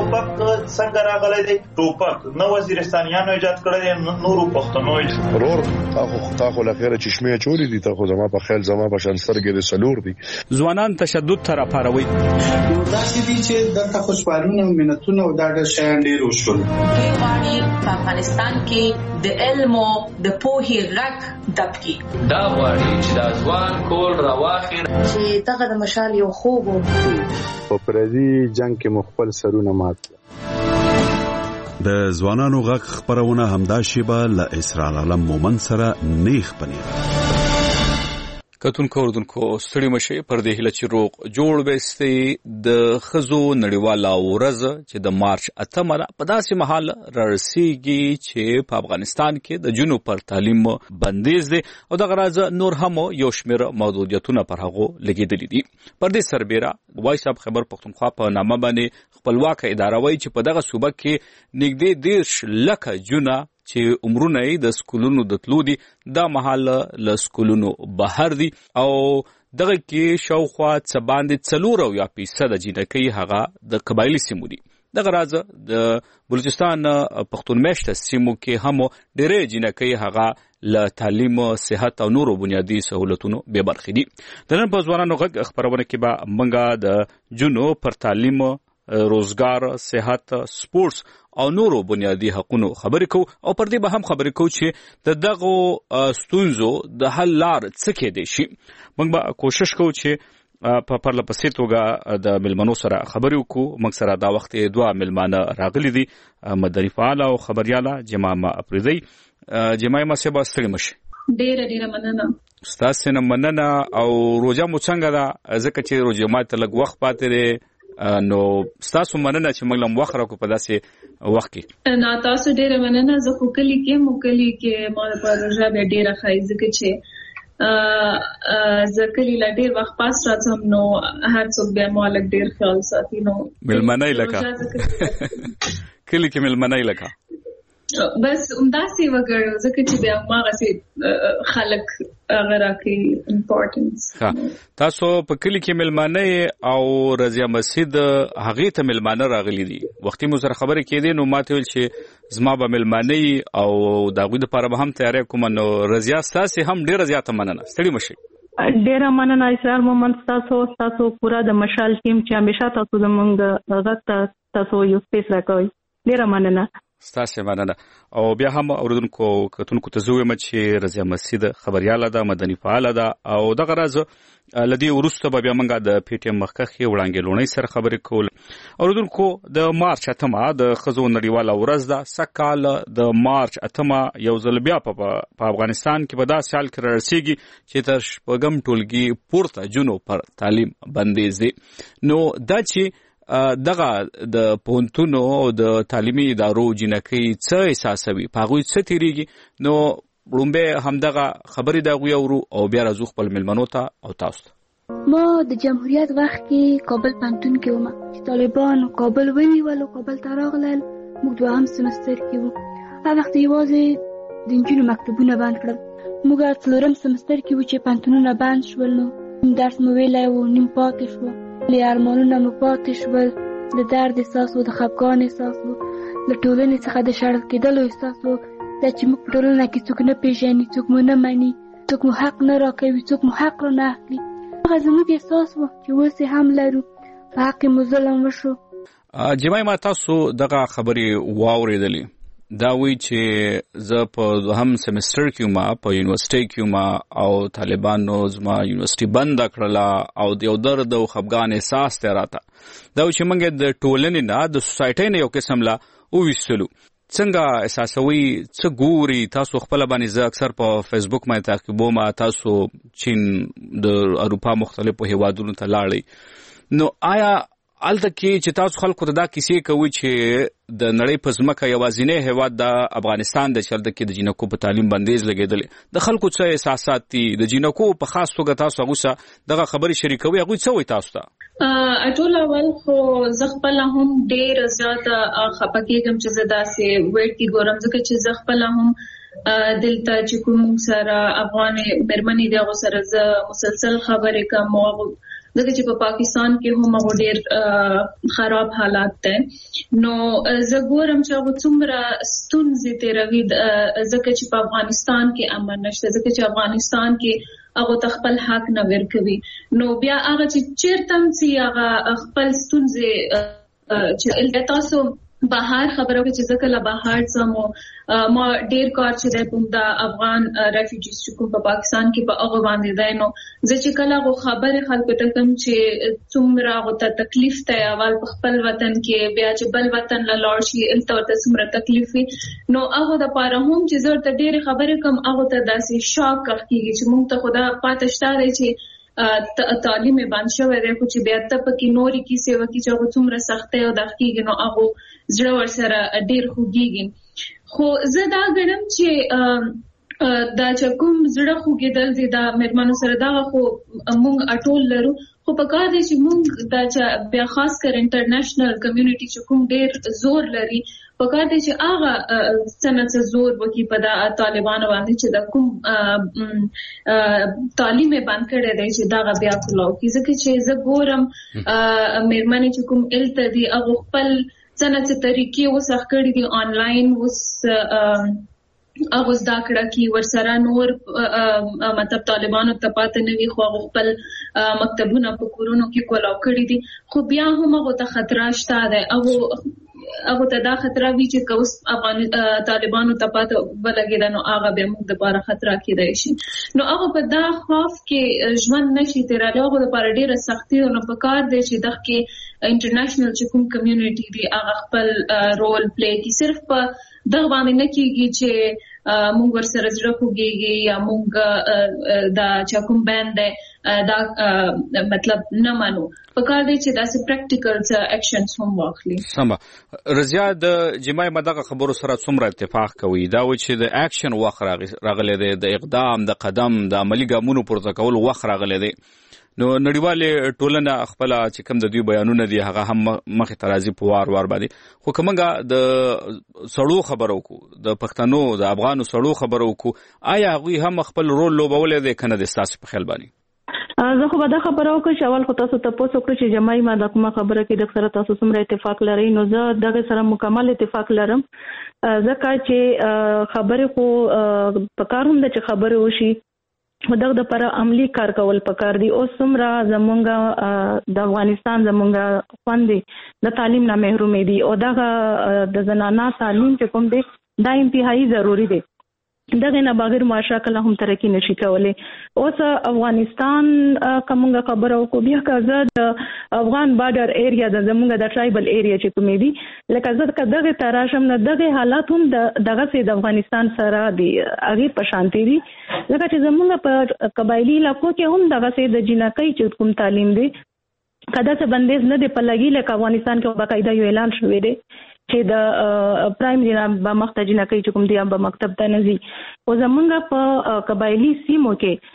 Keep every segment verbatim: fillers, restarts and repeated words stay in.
ټوپک څنګه راغلی دی؟ ټوپک نه وزیرستانیانو ایجاد کړی دی، نورو پښتنو ایجاد. ورور تاسو تاسو لخيره چشمه چوری دي، تاسو زما په خیال زما په شان سترګې د سلور دي. ځوانان تشدد تر پاروي. نو دا چې دي چې د خوشبارونه ملتونه او دا د شیان ډیر وشول. غواړي په افغانستان کې د علم او د پوهې غږ دبکي. دا غواړي چې د ځوان کول راواخلي چې دغه د مشال یو خوب په پردي جنگ کې مخبل سرونه مات. د ځوانانو غږ خبرونه همدا شیبه له اسرار علم مومن سره نیخ پنیر. کتونکو اردوونکو ستړي مشه پر دې هله چې روغ جوړ وستي د خزو نړیواله ورځ چې د مارچ اتمه په داسې مهال رارسیږي چې په افغانستان کې د جنوب پر تعلیم بندیز دي او د غراز نور هم یو شمېر محدودیتونه پر هغه لګیدلې دي. پر دې سربېره وایس اپ خبر پښتونخوا په نامه باندې خپلواک اداره وایي چې په دغه صوبه کې نږدې دیرش لکه جونه چې عمرونه یې د سکولونو د تلو دي دا مهال له سکولونو بهر دي او دغه کې شاوخوا څه باندې څلور اویا فیصده جینکۍ هغه د قبایلي سیمو دي. دغه راز د بلوچستان پښتون میشته سیمو کې هم ډېرې جینکۍ هغه له تعلیم، صحت او نورو بنیادی سہولتونو بې برخې دي. د نن په ځوانانو غږ خبرونه کې به موږ د جنو پر تعلیم، روزګار، صحت، سپورتس او نورو بنیادی حقوقو خبرې کوو او پر دې به هم خبرې کوو چې د دغه ستونزو د حل لار څه کېدای شي. موږ به کوشش کوو چې په پرله پسې توګه د ملمنو سره خبرې وکړو. موږ سره دا وخت دوه ملمانه راغلي دي، مدني فعال او خبرياله جماعه افریدی. جماعه ما سبا ستړي مشي. ډېر ډېر مننه. ستاسو نه مننه. او روزه مو څنګه ده؟ ځکه چې روزه ما ته لږ وخت پاتې دی، نو ستاسو مننه چې موږ لم وخت راکو په داسې وخت کې. نه تاسو ډېر مننه. زه خو کلی کې مو کلی کې ما په روزه به ډېر خای ځکه چې زه کلی لا ډېر وخت پاس راځم نو هر څوک به مالک ډېر خیال ساتي. نو ملمنای لکه کلی کې ملمنای لکه بس همداسې وګړو ځکه چې بیا ماغه سي خلک هغه راکې امپورټنس. تاسو په کلی کې ملمانه او رضیا مسجد هغه ته ملمانه راغلي دي. وختي مو سره خبرې کېدې نو ماته ویل چې زما به ملمانه او دغه لپاره به هم تیاری کوم. نو رضیا تاسو هم ډېر زیاته مننه. ستړي مشي. ډېر مننه اسرار مومن تاسو تاسو پورا د مشال ټیم چې همیشه تاسو د موږ غږ تاسو یو سپیس راکوي. ډېر مننه. ستاسو مننه. او بیا هم اوردونکو کتونکو ته زویم چې رضیا مسجد خبرياله ده، مدني فعال ده او دغه راز لدی ورسته بیا موږ د پی ټی ایم مخکخي وړاندې لونی سره خبرې کول. اوردونکو د مارچ اتمه د خزو نړیواله ورځ ده. سکهال د مارچ اتمه یو ځل بیا په افغانستان کې په داسې حال کې رارسیږي چې تر شپږم ټولګي پورته جنو پر تعلیم بندیز دي. نو دا چې دغه د پونتونو او د تعلیمي ادارو جنکۍ څه احساسوي، په هغوی څه تیریږي، نو لومبه همدغه خبرې د هغوی اورو او بیا راځو خپل ملمنو ته او تاسو ته. ما د جمهوریت وخت کې کابل پوهنتون کې وم چې طالبان کابل ونیولو، کابل ته راغلل. موږ دوهم سمستر کې وو. هغه وخت یوازې د نجونو مکتبونه بند کړل. موږ څلورم سمستر کې وو چې پوهنتونونه بند شول. نو درس مو ویلی و، نیم پاتې شو. له ارمانونو مو پاتې شول. د درد احساس و، د خفګان احساس و، له ټولنې څخه د شړل کېدلو احساس و. دا چې موږ په ټولنه کې څوک نه پېژني، څوک مو نه مني، څوک مو حق نه راکوي، څوک مو حق را نه اخلي. هغه زموږ احساس و چې اوس یې هم لرو. په حق مو ظلم وشو. جمعه ما تاسو دغه خبرې واورېدلې. دا وی چې زه په دوهم سمستر کې ما په یونیورسيټي کې ما او طالبانو زما یونیورسيټي بند کړله او د یو درد او خفګان احساس ته راته. دا چې موږ د ټولنې نه د سوسایټي نه یو قسم لا وېستلو. څنګه احساسوي، څه ګوري تاسو خپل باندې؟ زه اکثر په فیسبوک باندې تعقیبوم تاسو چین د اروپا مختلفو هیوادونو ته لاړئ. نو آیا الته کې چې تاسو خلکو ته دا کیسې کوي چې د نړۍ په ځمکه یوازینی هیواد د افغانستان د چلته کې د جنکو په تعلیم بندیز لګېدلې، د خلکو څه احساسات دي د جنکو په خاص توګه تاسو هغه دغه خبرې شریکوي، هغه څه وایي تاسو ته؟ ټول اول خو زه خپل هم ډېر زیاته خفه کېږم چې زه داسې ویډ کې ګورم، ځکه چې زه خپل هم دلته چې کوم سره افغان مېرمنې دغه سره زه مسلسل خبرې کوم او ځکه چې په پاکستان کې هم هغه ډېر خراب حالات دي. نو زه ګورم چې هغه څومره ستونزې تیروي ځکه چې په افغانستان کې امن نشته، ځکه چې افغانستان کې هغه خپل حق نه ورکوي. نو بیا هغه چې چیرته چې هغه خپل ستونزې چې تاسو بهر خبرو کې چې ځکه لا بهر سمو ما ډیر کار چې د د افغان ریفیوجیز چې کوم په پاکستان کې په هغه باندې دی. نو زه چې کله هغه خبره خلکو ته کوم چې څومره هغه ته تکلیف دی اول په خپل وطن کې، بیا چې بل وطن له لاړ شي الته ورته څومره تکلیف وي، نو هغه د پاره هم چې زه ورته ډیر خبرې کوم هغه ته داسې شاک کېږي چې موږ ته خدا پاتې شته دی چې تعلیم باندې شوی دی، خو چې بیا ته پکې نورې کیسې وکړي چې هغه څومره سختۍ او دغه کېږي نو هغه زړه ورسره ډېر خوږېږي. خو زه دا ګڼم چې دا چې کوم زړه خوږېدل دي دا مېرمنو سره دغه خو موږ اټول لرو، خو په کار دی چې موږ دا چې بیا خاص کر انټرنیشنل کمیونټي چې کوم ډېر زور لري په کار دی چې هغه څه نه څه زور وکړي په دا طالبانو باندې چې دا کوم تعلیم یې بند کړی دی چې دغه بیا کلاو کړي. ځکه چې زه ګورم مېرمنې چې کوم الته دي هغه خپل څه نه څه طریقې اوس اخ کړي دي آنلاین، اوس هغه زده کړه کې ورسره نور مطلب طالبانو ته پاتې نه وي، خو هغه خپل مکتبونه په کورونو کې کلاو کړي دي، خو بیا هم هغه ته خطر شته دی. هغه هغه ته دا خطر وی چې اوس افغان طالبانو ته پاتې ولګیدا نو هغه به موږ د لپاره خطر کېدای شي. نو هغه په دا خوف کې ژوند نشي تیرای، هغه د لپاره ډیره سختي او په کار دی چې دغه کې انټرنیشنل چې کوم کمیونټي دی هغه خپل رول پلی کوي. صرف په دغه باندې نه کېږي چې موږ ورسره زړه خوږېږي یا موږ دا چې کوم بند دی دا مطلب نه مانو، په کار دی چې داسې پریکټیکل اکشنز هم واخلي. سمه رضیا د جمعي مدغه خبرو سره څومره اتفاق کوي دا و چې د اکشن وخت راغلی دی، د اقدام د قدم د عملی ګامونو پورته کول وخت راغلی دی. نو نړیواله ټولنه خپل چې کوم د دوی بیانونه دي هغه هم مخې ته راځي په وار وار باندې، خو کومه د سړو خبرو کو د پښتنو د افغانو سړو خبرو کو آیا هغه هم خپل رول لوبولې دي کنه د ساس په خیال باندې؟ زه خو به دا خبره وکړم چې اول خو تاسو ته پوښتنه وکړم چې جمعي ما د کومه خبره کې د سره تاسو سره اتفاق لرئ. نو زه دغه سره مکمل اتفاق لرم، ځکه چې خبره خو په کار هم د چې خبره وشي دغه د پر عملی کار کول پکار دي. اوس څومره زمونږ د افغانستان زمونږ خوندې د تعلیم نه محروم دي او دغه د زنانه تعلیم چې کوم دی دا انتهایی ضروری دی، دغه نه بغیر معاشره کله هم ترقی نشي کولای. اوس افغانستان کومه خبره وکړو بیا که د افغان بارډر ایریا د زمونږ د ټرایبل ایریا چې کومې دي لکه زه دغه تراشم نه دغه حالات هم دغه سي د افغانستان سره دي هغه په شانتي دي، لکه چې زمونږ په قبایلی علاقو کې هم دغه سي د جنکۍ چې کوم تعلیم دی کدا څه بندیز نه دی په لګي، لکه افغانستان کې باقاعده یو اعلان شوی دی چې د پرایمري نه به مخته جنکۍ چې کوم دی به مکتب ته نه ځي. او زمونږ په قبایلی سیمو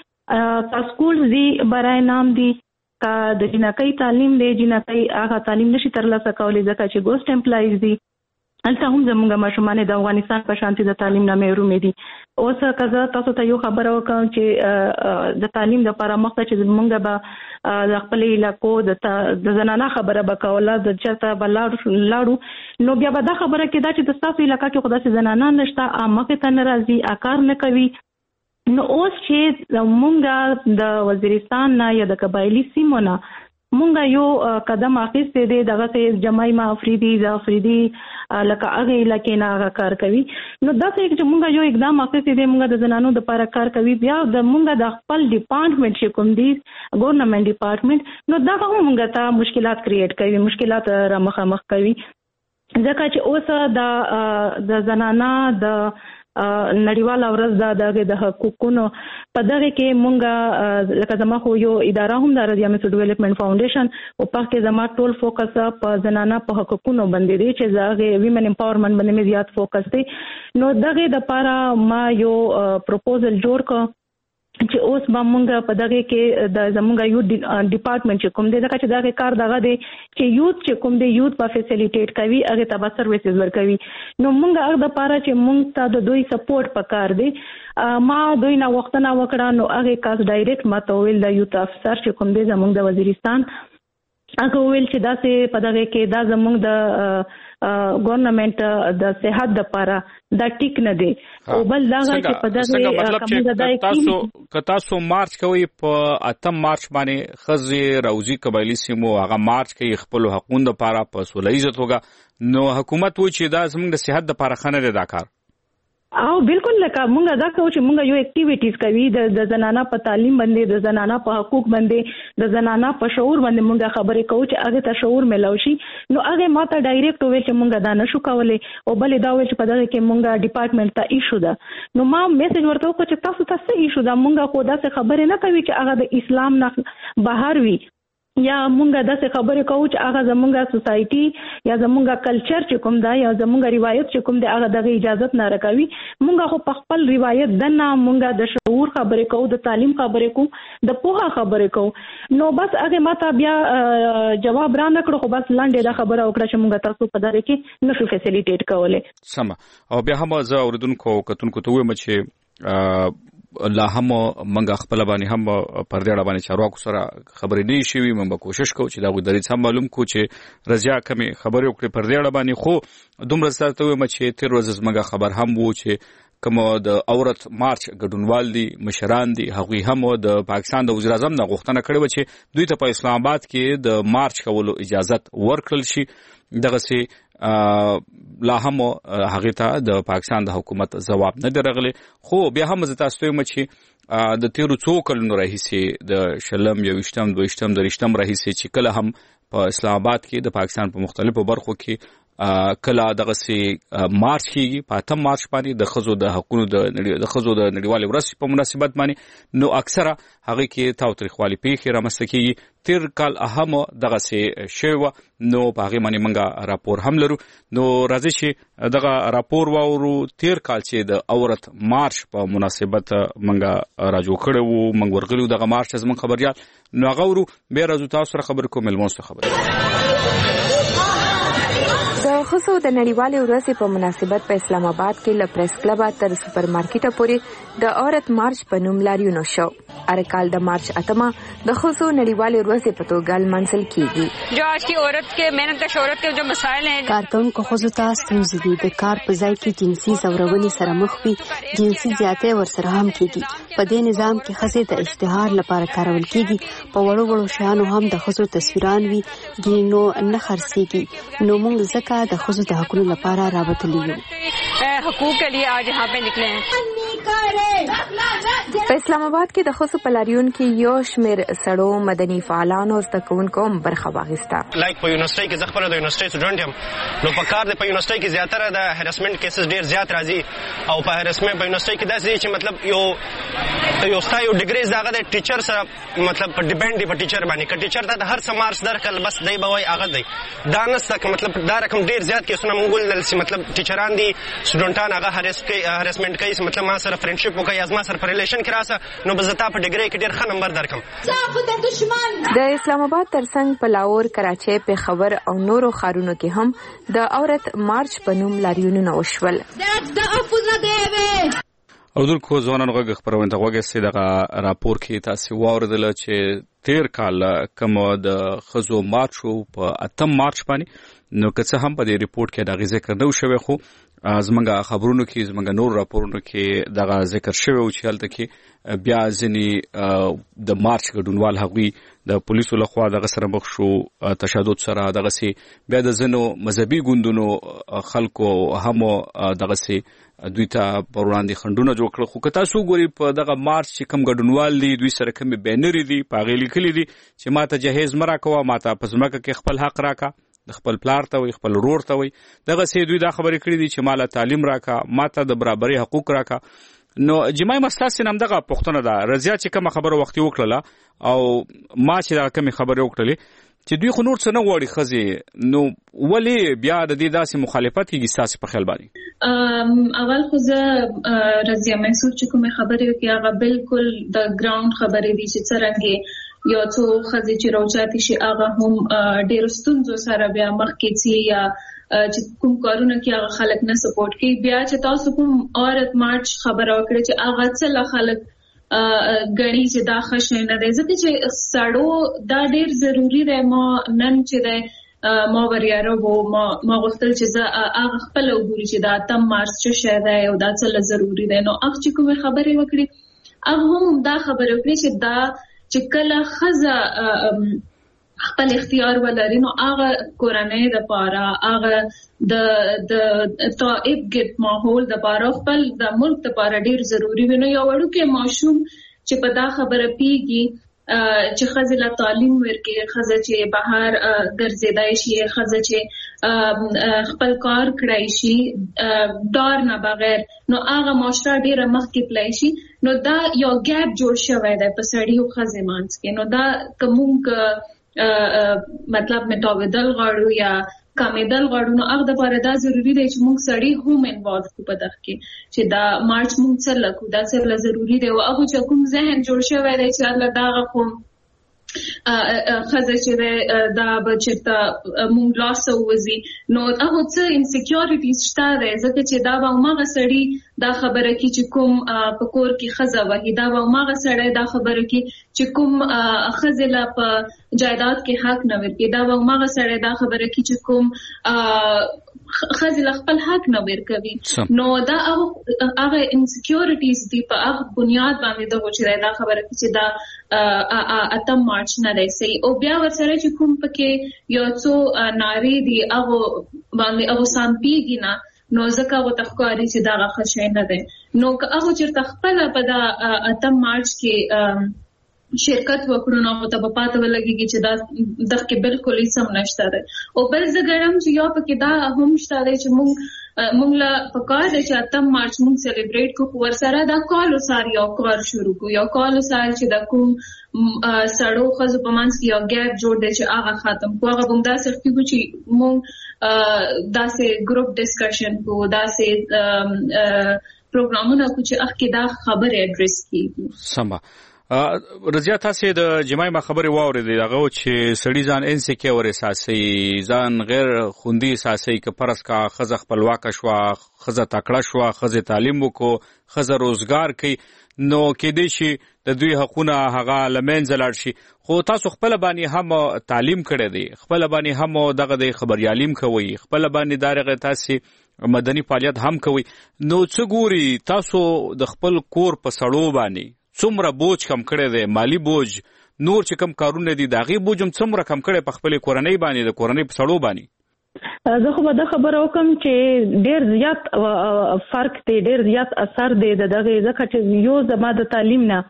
کې کا سکول دی برای نام دی کا د جنکۍ تعلیم دی، جنکۍ هغه تعلیم نشي ترلاسه کولی ځکه چې ګوست امپلایز دی. البته هم زمونږ ماشومان د افغانستان په شانتي د تعلیم نه محروم دي. اوس کزه تاسو ته یو خبره وکم چې د تعلیم لپاره مخته چې زمونږ به د خپل علاقو د زنانه خبره وکوله د چرته بلاړو لاړو نو بیا به دا خبره کې دا چې د تاسو علاقې کې خدای سي زنانه نشته امکه ته ناراضي اکار نه کوي. نو اوس چې زمونږ د وزیرستان نه یا د قبایلی سیمو نه مونږ یو قدم اخیسته دی دغه ته جمعي ما افریدي د افریدي لکه هغه علاقې نه هغه کار کوي. نو دا چې مونږ یو اقدام اخیسته دی مونږ د زنانو د لپاره کار کوي، بیا د مونږ د خپل ډپارټمنټ چې کوم دی ګورنمنت ډپارټمنټ نو دا هم مونږ ته مشکلات کریټ کوي، مشکلات را مخامخ کوي ځکه چې اوس د د زنانه د نړیواله ورځ دا دغه د حقوقونو په دغه کې مونږه لکه زما خو یو اداره هم د رضیا میسو ډیولپمنٹ فاونډیشن او په کې زما ټول فوکس په زنانه په حقوقونو باندې دی چې زغه ویمن امپاورمنت باندې مې زیات فوکس دی. نو دغه د لپاره ما یو پروپوزل جوړ ک چې اوس به مونږ په دغه کې د زمونږ یوت ډپارټمنټ چې کوم دی ځکه چې دغه کار دغه دی چې یوت چې کوم دی یوت په فیسیلیټیټ کوي هغه ته به سرویسز ورکوي نو مونږ هغه د پاره چې مونږ ته د دوی سپورټ پکار دی ما دوی نه وختونه وکړه نو هغه کاس ډایرکټ ماته ویل د یوت افسر چې کوم دی زمونږ د وزیرستان هغه ویل چې دا سه په دغه کې دا زمونږ د ګورنمنت د صحت د لپاره دا ټیک نه دی او بل دا چې په دغه کومه د تاسو که تاسو مارچ کوي په اتم مارچ باندې خزي روزي قبایلی سیمو هغه مارچ کوي خپل حقوقو لپاره په سولې عزت وګا نو حکومت و چې دا زموږ د صحت لپاره خنه دی دا کار او بالکل لکه مونږ دا کوو چې مونږ یو اکټیویټیز کوي د زنانه په تعلیم باندې د زنانه په حقوق باندې د زنانه په شعور باندې مونږ خبرې کوو چې هغه ته شعور ملو شي نو هغه ماته ډایرکټ ویل چې مونږ دا نشو کولای او بل دا ویل چې په دغه کې مونږ ډپارټمنټ ته ایشو ده نو ما میسج ورته وکړ چې تاسو ته څه ایشو ده مونږ خو دا څه خبرې نه کوي چې هغه د اسلام نه بهر وي یا مونږه داسې خبرې کوو چې هغه زمونږه سوسایټي یا زمونږه کلچر چې کوم دا یا زمونږه روایت چې کوم دی هغه دغه اجازت نه راکوي مونږه خو په خپل روایت دنه مونږه د شعور خبرې کوو د تعلیم خبرې کوو د پوهه خبرې کوو نو بس هغه ماته بیا جواب را نه کړو خو بس لاندې دا خبره وکړه چې مونږه تاسو په دغه کې نشو فیسیلیټیټ کولای سم او بیا هم زه اوریدونکو کتونکو ته وایم چې لا هم منګه خپل باندې هم پر دې اړه باندې چارواکو سره خبرې نه شي وي منګه کوشش کوو چې دا غوډري سم معلوم کو چې رضا کمی خبرې وکړي پر دې اړه باندې خو دومره ستاسو ته چې تیر ورځ منګه خبر هم وو چې کوم د اورت مارچ ګډونوال دي مشران دي هغوی هم د پاکستان د وزیر اعظم نه غوښتنه کړې و چې دوی ته په اسلام آباد کې د مارچ کولو اجازه ورکړل شي دغه سي لا هم هغه ته د پاکستان د حکومت جواب نه درغلی خو بیا هم زه تاسو ته چې د تیرو څو کلونو راهیسې د شلم یو وشتم دویشتم درشتم راهیسې چې کله هم په اسلام آباد کې د پاکستان په مختلفو برخو کې کله دغه سي مارچ کېږي په اتم مارچ باندې د خزو د حقوقو د د خزو د نړیوال ورځ په مناسبت باندې نو اکثره هغه کې تاوتریخوالي پیښې رامنځته کېږي تیر کال اهم دغه سي شوه نو په هغه باندې منګه راپور هم لرو نو راځي چې دغه راپور واورو تیر کال چې د اورت مارچ په مناسبت منګه راجو کړو منګ ورغلو دغه مارچ زمون خبريال نو هغه ورو به راځو تاسو سره خبر کوم ملموس خبر د خصو د نړیوالې ورځې په مناسبت په اسلام آباد کې له پریس کلب تر سپر مارکیټ پورې د عورت مارچ په نوم لاریون شو هر کال د مارچ اتمه د خصو نړیوالې ورځې په توګه منسل کیږي جو آج کی عورت کے محنت کش عورت کے جو مسائل ہیں کارکونکو خصو ته ستونزې دي د کار په ځای کې جنسي زورونې سره مخ وي جنسي زیاتې ورسره هم کیږي په دې نظام کې خزې د اشتهار لپاره کارول کیږي په وړو وړو شیانو هم د خصو تصویران وي ګینو نه خرڅيږي نو موږ ځکه د خصو د حقوقو لپاره رابطه لیو حقوق کے لیے آج یہاں پہ نکلے ہیں په اسلام آباد کې د خصو پلاریون کې یو شمیر سړو مدني فعالانو او تکونکو برخه واغسته لایک په یونیورسيټي کې زغپره د یونیورسيټي سټوډنټ یم نو په کار د په یونیورسيټي کې زیاتره د هراسمنت کیسز ډیر زیات راځي او په هراسمنت په یونیورسيټي کې داسې چې مطلب یو یو ستایو ډیګریز داغه د ټیچر سره مطلب په ډیپند دی په ټیچر باندې ک ټیچر ته هر څه مارکس درکل بس دی به وای هغه دی دا نسته مطلب دا رقم ډیر زیات کیسونه مونږ ولل چې مطلب ټیچران دي سټوډنټان هغه هرس کوي هراسمنت کوي مطلب ما سره فرندشپ وکي از ما سره په ریلیشن کې راسه نو بزتا په ډیګری کې ډیر ښه نمبر درکم د اسلام آباد ترڅنګ په لاهور کراچۍ پېښور او نورو ښارونو کې هم د عورت مارچ په نوم لاریونونه وشول او دلکو ځوانانو غږ خبرونه غوږی سي دغه راپور کې تاسو واوریدل چې تیر کال کوم د خزو مارچ په اتم مارچ باندې نو که څه هم په دې ریپورت کې د ذکر نه شوی خو زمونږ خبرونو کې زمونږ نور راپورونو کې دغه ذکر شوی او چې هلته کې بیا ځینې د مارچ ګډونوال هغوی د پولیسو لخوا دغه سره مخ شو تشدد سره دغه سي بیا د ځینو مذهبي ګوندونو خلکو هم دغه سي دوی ته پر وړاندې خندونه جوړ کړل خو که تاسو ګوري په دغه مارچ چې کوم ګډونوال دي دوی سره کوم بینرې دي په هغې لیکلي دي چې ما ته جهیز مه راکوه ما ته په ځمکه کې خپل حق راکه د خپل پلار ته وي خپل ورور ته وي دغسې دوی دا خبرې کړي دي چې ما له تعلیم راکه ما ته د برابري حقوق راکه نو جمعي مستاسې هم دغه پوښتنه ده رضیا چې کومه خبره وختي وکړله او ما چې دغه کومې خبرې وکړلې چې دوی خو نور څه نه غواړي ښځې، نو ولې بیا د دې داسې مخالفت کېږي ستاسې په خیال باندې؟ اول خو زه رضیه محسوس چې کومې خبرې وکړې هغه بالکل د ګراوند خبرې دي چې څرنګه یو څو ښځې چې راوچاتې شي هغه هم ډېرو ستونزو سره بیا مخکې ځي یا چې کوم کارونه کې هغه خلک نه سپورټ کوي. بیا چې تاسو کوم عورت مارچ خبره وکړه چې هغه څه له خلک ګڼي چې دا ښه شی نه دی، ځکه چې سړو دا ډېر ضروري دی. ما نن چې دی ما وریاره وو ما ما غوښتل چې زه هغه خپله وګوري چې دا اتم مارچ څه شی دی او دا څه له ضروري دی. نو هغه چې کومې خبرې وکړې هغه هم دا خبرې وکړې چې دا چې کله ښځه خپل اختیار ولري نو هغه کورنۍ دپاره هغه د د طائب ګډ ماحول دپاره خپل د ملک دپاره ډېر ضروري وي. نو یو وړوکی ماشوم چې په دا خبره پیږي چې ښځې له تعلیم ورکړي، ښځه چې بهر ګرځېدای شي، ښځه چې خپل کار کړی شي ډار نه بغیر، نو هغه معاشره ډېره مخکې تللی شي. نو دا یو ګیپ جوړ شوی دی په سړي او ښځې منځ کې. نو دا که موږ مطلب مټاوېدل غواړو یا کمېدل غواړو نو هغه دپاره دا ضروري دی چې موږ سړي هم انوالو کړو په دغه کې چې دا مارچ موږ څه له کړو، دا څه له ضروري دی. او هغو چې کوم ذهن جوړ شوی دی چې الله دغه خو ښځه چې دی دا به چېرته موږ لاسه ووځي، نو هغو څه انسیکیورټیز شته دی، ځکه چې دا به هماغه سړي دا خبره کوي چې کوم په کور کې ښځه وهي، دا به هماغه سړی دا خبره کوي چې کوم ښځې له په جایداد کې حق نه ورکوي، دا به هماغه سړی دا خبره کوي چې کوم ښځې له خپل حق نه ورکوي. نو دا هغه انسیکیورټیز دي په هغه بنیاد باندې دغو چې دی دا خبره کوي چې دا اتم مارچ نه دی صحیح. او بیا ورسره چې کوم پکې یو څو نارې دي هغو باندې هغو سامپېږي نه، نو ځکه هغو ته ښکاري چې دغه ښه شی نه دی. نو که هغو چېرته خپله په دا اتم مارچ کې شرکت وکړو نو هغو ته به پاته ولګېږي چې دا دغه کې بالکل هېڅ هم نشته دی. او بل زه ګڼم چې یو پکې دا هم شته دی چې موږ موږ له پکار دی چې اتم مارچ موږ سیلیبریټ کړو، ورسره دا کال وسار یو کار شروع کړو، یو کال وسار چې د کوم سړو ښځو په منځ کې یو ګیپ جوړ دی چې هغه ختم کړو. هغه به همداسې کړو چې موږ داسې ګروپ ډسکشن کړو، داسې پروګرامونه کړو چې هغه کې دا خبرې اډرس کېږي. سمه رضیه، تاسې د جمعې ما خبرې واورېدې هغه چې سړي ځان انسیکیور احساسوي، ځان غیر خوندي احساسوي، که فرض کا ښځه خپلواکه شوه، ښځه تکړه شوه، ښځې تعلیم وکړو، ښځه روزګار کوي، نو کېدای شي د دوی حقونه هغه له منځه لاړ شي. خو تاسو خپله باندې هم تعلیم کړی دی، خپله باندې هم دغه د خبریالیم کوئ، خپله باندې دغه تاسې مدني فعالیت هم کوئ، نو څه ګوري تاسو د خپل کور په سړو باندې څومره بوج کم کړی دی، مالی بوج، نور چې کم کارونه دي د هغې بوج هم څومره کم کړی په خپلې کورنۍ باندې، د کورنۍ په سړو باندې؟ زه خو به دا خبره وکړم چې ډېر زیات فرق دی، ډېر زیات اثر دی د دغې، ځکه چې یو زما د تعلیم نه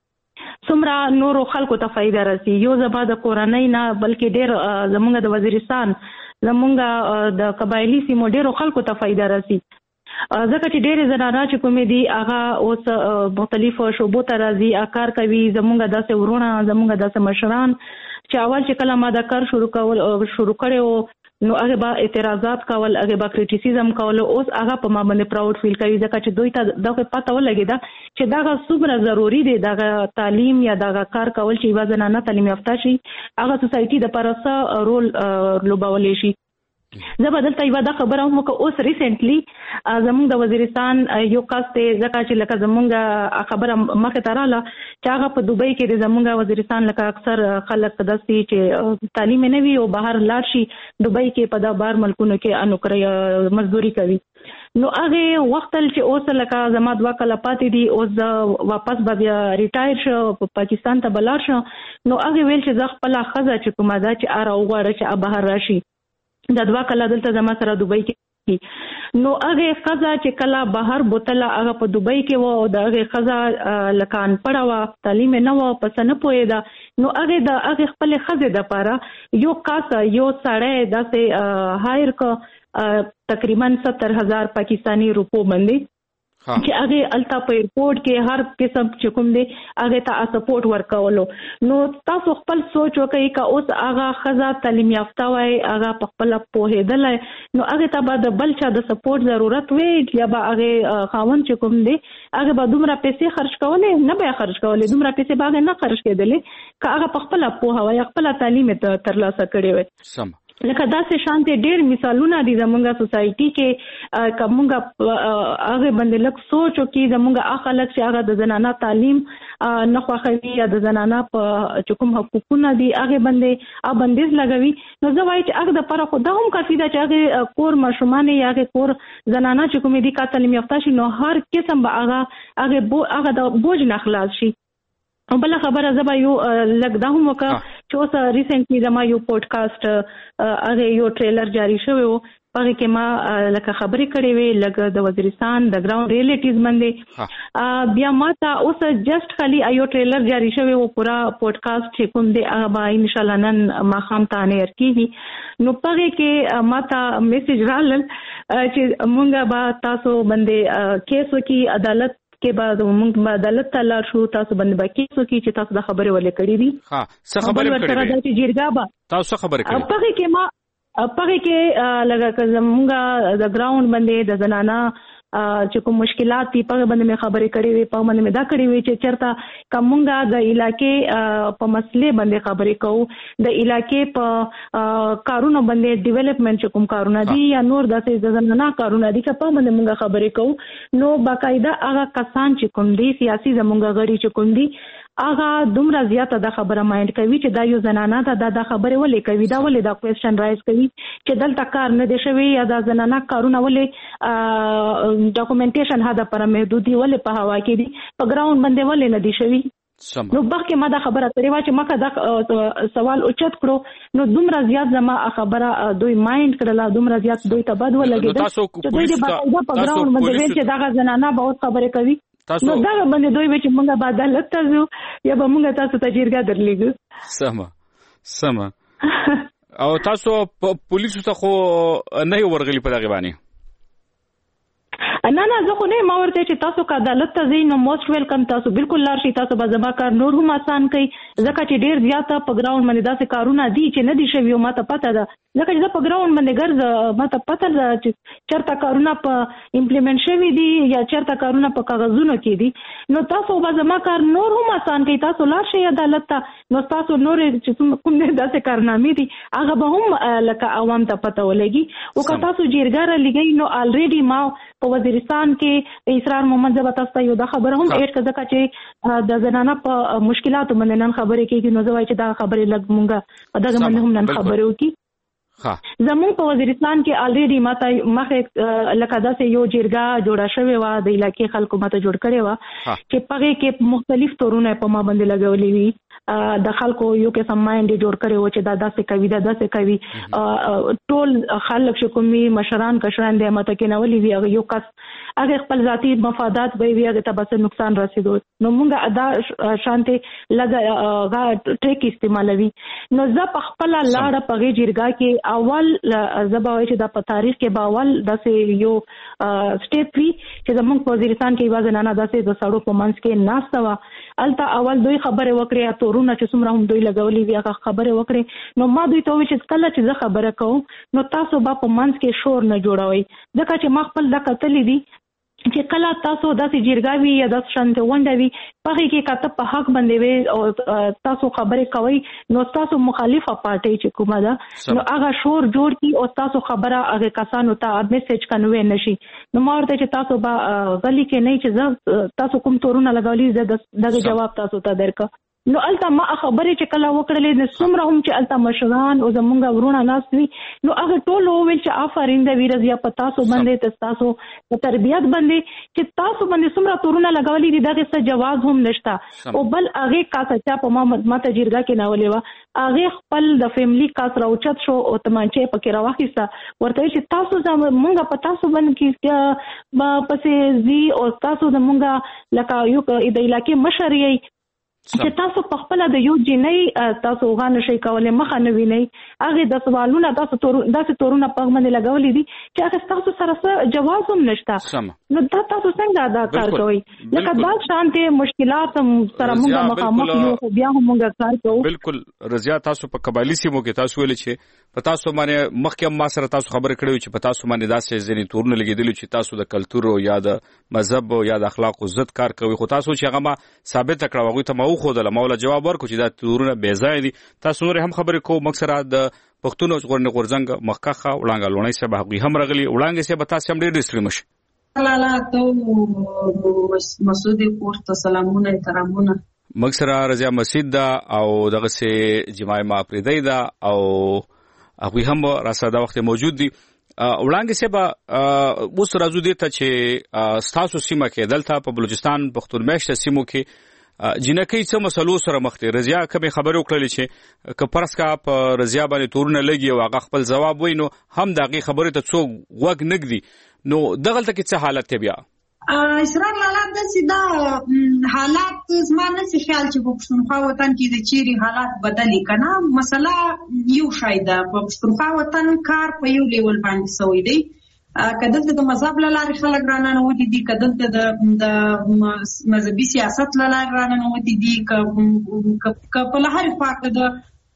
څومره نورو خلکو ته فایده رسي، یو زما د کورنۍ نه بلکې ډېر زمونږ د وزیرستان زمونږ د قبایلي سیمو ډېرو خلکو ته فایده رسي، ځکه چې ډېرې زنانه چې کومې دي هغه اوس مختلفو شعبو ته راځي، کار کوي. زمونږ داسې ورونه، زمونږ داسې مشران چې اول چې کله ما دا کار شروع کول شروع کړی و نو هغه به اعتراضات کول، هغه به کریټیسیزم کول، اوس هغه په ما باندې پراود فیل کوي، ځکه چې دوی ته دغه پته ولګېده چې دغه څومره ضروري دی، دغه تعلیم یا دغه کار کول چې یوه زنانه تعلیم یافته شي هغه سوسایټي دپاره څه رول لوبولی شي. زه به دلته یوه دا خبره هم وکړه، اوس ریسنټلی زمونږ د وزیرستان یو کس دی، ځکه چې لکه زمونږ خبره مخې ته راغله چې هغه په دوبۍ کې د زمونږ وزیرستان لکه اکثر خلک داسې چې تعلیم نه وي او بهر لاړ شي دوبۍ کې په دا بار ملکونو کې نوکرۍ مزدوري کوي. نو هغې وختل چې اوس لکه زما دوه کاله پاتې دي، اوس واپس به بیا ریټایر شو، پاکستان ته به لاړ شو. نو هغې ویل چې زه خپله ښځه چې کومه ده چې هره وغواړه چې بهر راشي، دا دوه کاله دلته زما سره دوبۍ کې. نو هغې ښځه چې کله بهر بوتله هغه په دوبۍ کې وه او د هغې ښځه لکه انپړه وه، تعلیم یې نه وه، په څه نه پوهېده. نو هغې د هغې خپلې ښځې دپاره یو کس یو سړی داسې هایر که تقریبا ستر هزار پاکستاني روپو باندې چې هغه التا په ایرپورټ کې هر قسم چې کوم دی هغه ته سپورټ ورکولو. نو تاسو خپل سوچ وکړئ که اوس هغه خزا تعلیم یافته وای هغه په خپل پوهېدل نو هغه ته به د بل چا د سپورټ ضرورت وي یا به هغه خاوند چې کوم دی هغه به دومره پیسې خرج کولې نه به خرج کولې دومره پیسې به نه خرج کېدلې که هغه په خپل پوهه وای خپل تعلیم ترلاسه کړی وای. سم لکه داسې شانتي ډېر مثالونه دي زمونږه سوسایټي کې که مونږ هغه باندې لږ سوچ وکړي زمونږ هغه خلک چې هغه د زنانه تعلیم نه خوښوي یا د زنانه په چې کوم حقوقونه دي هغه باندې بندیز لګوي نو زه وایي چې هغه دپاره خو دا هم کافي ده چې هغې کور ماشومان یا هغې کور زنانه چې کومې دي که تعلیم یافته شي نو هر قسم به هغه هغه د بوج نه خلاص شي. او بل خبره زبا یو لګ دا هم وکړه چې اوس ریسنټلی زما یو پودکاسټ هغه یو ټریلر جاری شوی و هغه کې ما لکه خبرې کړې وې لکه د وزیرستان د ګراوند ریالیټیز باندې بیا ما ته اوس جسټ خالي یو ټریلر جاری شوی و پورا پودکاسټ چې کوم دی هغه به ان شاء الله نن ماښام ته نه ورکیږي. نو هغه کې ما ته میسج رالل چې مونږ به تاسو باندې کیس وکړي عدالت کې بعد موږ عدالت ته لاړ شو تاسو باندې باقي څه کی چې تاسو د خبرې ولې کړې دي. ها څه خبرې کړې دي چې جرګه با تاسو خبرې کړې په کې ما په کې لګا زمونږ د ګراوند باندې د زنانه چې کوم مشکلات دي په باندې مې خبرې کړې وي په باندې مې دا کړې وي چې چرته کومګه د علاقې په مسلې باندې خبرې کوو د علاقې په کارونو باندې ډیولپمنٹ چې کوم کارونه دي یا نور داسې د زنانه کارونه دي چې په باندې موږ خبرې کوو نو باقاعده هغه کسان چې کوم دي سیاسي زمونږ غړي چې کوم دي هغه دومره زیاته د خبره مایند کوي چې دا یو زنانه ته دا د خبرې ولې کوي دا ولې دا کوېسچن رایز کوي چې دلته کار نه دی شوی یا دا زنانه کارونه ولې ډاکومنټیشن هدا پر محدودي ولې په هوا کې دي په ګراوند باندې ولې نه دی شوی. نو بلکې ما دا خبره کړې وه چې ما که دا سوال اوچت کړو نو دومره زیات زما خبره دوی مایند کړله دومره زیات دوی ته بد ولګېدل چې دوی د باقاعده په ګراوند باندې ویل چې دغه زنانه به اوس خبرې کوي نو دا باندې دوی چې موږ به عدالت ته ځو یا به موږ تاسو ته جرګه درلیږو. سمه سمه او تاسو پولیسو ته خو نه ورغلي په دغه باندې؟ نه نه زه خو نه ما ورته چې تاسو که عدالت ته ځئ نو موسټ ویلکم تاسو بالکل لاړ شئ تاسو به زما کار نور هم آسان کوي ځکه چې ډېر زیاته په ګراوند باندې داسې کارونه دي چې نه دي شوي او ما ته پته ده ځکه چې زه په ګراوند باندې ګرځه ما ته پته ده چې چېرته کارونه په امپلیمنټ شوي دي یا چېرته کارونه په کاغذونو کې دي نو تاسو به زما کار نور هم آسان کوي تاسو لاړ شئ عدالت ته نو تاسو نور چې کوم داسې کارنامې دي هغه به هم لکه عوام ته پته ولګي او که تاسو جرګه رالیږئ نو الریډي ما په وزیرستان کې اسرار محمد زبا تاسو یو دا خبره هم اډ کړه ځکه چې د زنانه په مشکلاتو باندې نن خبرې کېږي نو زه وایم چې دا خبرې لږ مونږه په دغه باندې هم نن خبرې وکړي. زموږ په وزیرستان کې الریډي ماته مخه لکه داسې یو جرګه جوړه شوې وه د علاقې خلکو ماته جوړ کړې وه چې په هغې کې مختلف تورونه په ما باندې لګولې وي د خلکو یو قسم مایند جوړ کړی و چې دا داسې کوي دا داسې کوي ټول خلک چې کومي مشران کشران دی ماته کېنولي وي هغه یو کس هغه خپل ذاتي مفادات به وي هغه ته بس نقصان رسیدو نو مونږ دا شانتې لږ ټریک استعمالوي نو زه په خپله لاړه په هغې جرګه کې اول زه به وایي چې دا په تاریخ کې به اول داسې یو سټیپ وي چې زموږ په وزیرستان کې یوه زنانه داسې د سړو په منځ کې ناسته وه هلته اول دوی خبرې وکړې تورونه چې څومره هم دوی لګولي وي هغه خبرې وکړې نو ما دوی ته وویل چې کله چې زه خبره کوم نو تاسو به په منځ کې شور نه جوړوئ ځکه چې ما خپل دا کتلي دي چې کله تاسو داسې جرګه وي یا داسې شانتې غونډه وي په هغې کې که ته په حق باندې وي او تاسو خبرې کوئ نو تاسو مخالفه پارټۍ چې کومه ده نو هغه شور جوړ کړي او تاسو خبره هغې کسانو ته میسج کنوی نه شي نو ما ورته چې تاسو به غلي کې نه چې زه تاسو کوم تورونه لګولي زه دغه جواب تاسو ته درکړم نو الته ما خبرې چې کله وکړلې نو څومره هم چې الته مشران او زمونږ ورونه ناست وي نو هغه ټول وویل چې آفرین د ویره زیا په تاسو باندې تاسو په تربیت باندې چې تاسو باندې څومره تورونه لګولي دي دغه څه جواز هم نشته او بل هغه کاسه چا په ما ماته جرګه کې ناولې وه هغه خپل د فیملی کاس راوچت شو او تمانچې پکې راواخیسته ورته چې تاسو زمونږ په تاسو باندې کې پسې زی او تاسو زمونږ لکه یو د علاقې مشر یې چې تاسو په خپل د یو جنۍ تاسو غان شي کولای مخه نه ویني هغه د سوالونو تاسو تور داسې تورونه په باندې لګولې دي چې هغه تاسو سره جواب هم نشته نو دا تاسو څنګه ادا کار کوئ لکه دا شانته مشکلات سره موږ مخامخ یو خو بیا هم موږ کار کوو بالکل رضیا تاسو په قبایلی سیمو کې تاسو ویل چې په تاسو باندې مخکې ما سره تاسو خبرې کړې چې په تاسو باندې داسې ځینې تورونه لګېدلي چې تاسو د کلتور یا د مذهب یا د اخلاق او ضد کار کوي خو تاسو چې هغه ما ثابت کړو هغه ته ما وخودله مولا جواب ورکړو چې دا تورونه بې ځای دي تاسو نور هم خبرې کوو مکسره د پښتون ژغورنې غورځنګ مخکخه وړاندې لونی صاحب هغه هم راغلي وړاندې صاحب تاسو هم ډېر ډیسټری مشه لاله ته مسعود پورته سلامونه احترامونه مکسره رضیا مسجد دا او دغه سي جماعه ما پریدای دا او هغه هم راساده وخت موجود دي وړاندې صاحب اوس راځو دي ته چې ستاسو سیمه کې دلته په بلوچستان پښتون میشته سیمو کې جنکې څه مسلو سره مخ دي رضیا کومه خبرو کړلې چې ک پرسکا په رضیا باندې تورونه لګي او هغه خپل جواب وینو هم دغه خبره ته څو وګ نګدي نو دغه ته کې څه حالت ته بیا اسرار حالات د سیدا حالات زمانه سي خیال چې په پښتونخوا وطن کې د چيري حالات بدلي کنه مسله یو شایده په پښتونخوا وطن کار په یو لیول باندې سوی دی کدلته د مذهب لاره خلک رانه ودی دي کدلته د مذهبي سیاست لاره رانه ودی دي ک په لهر فاقه د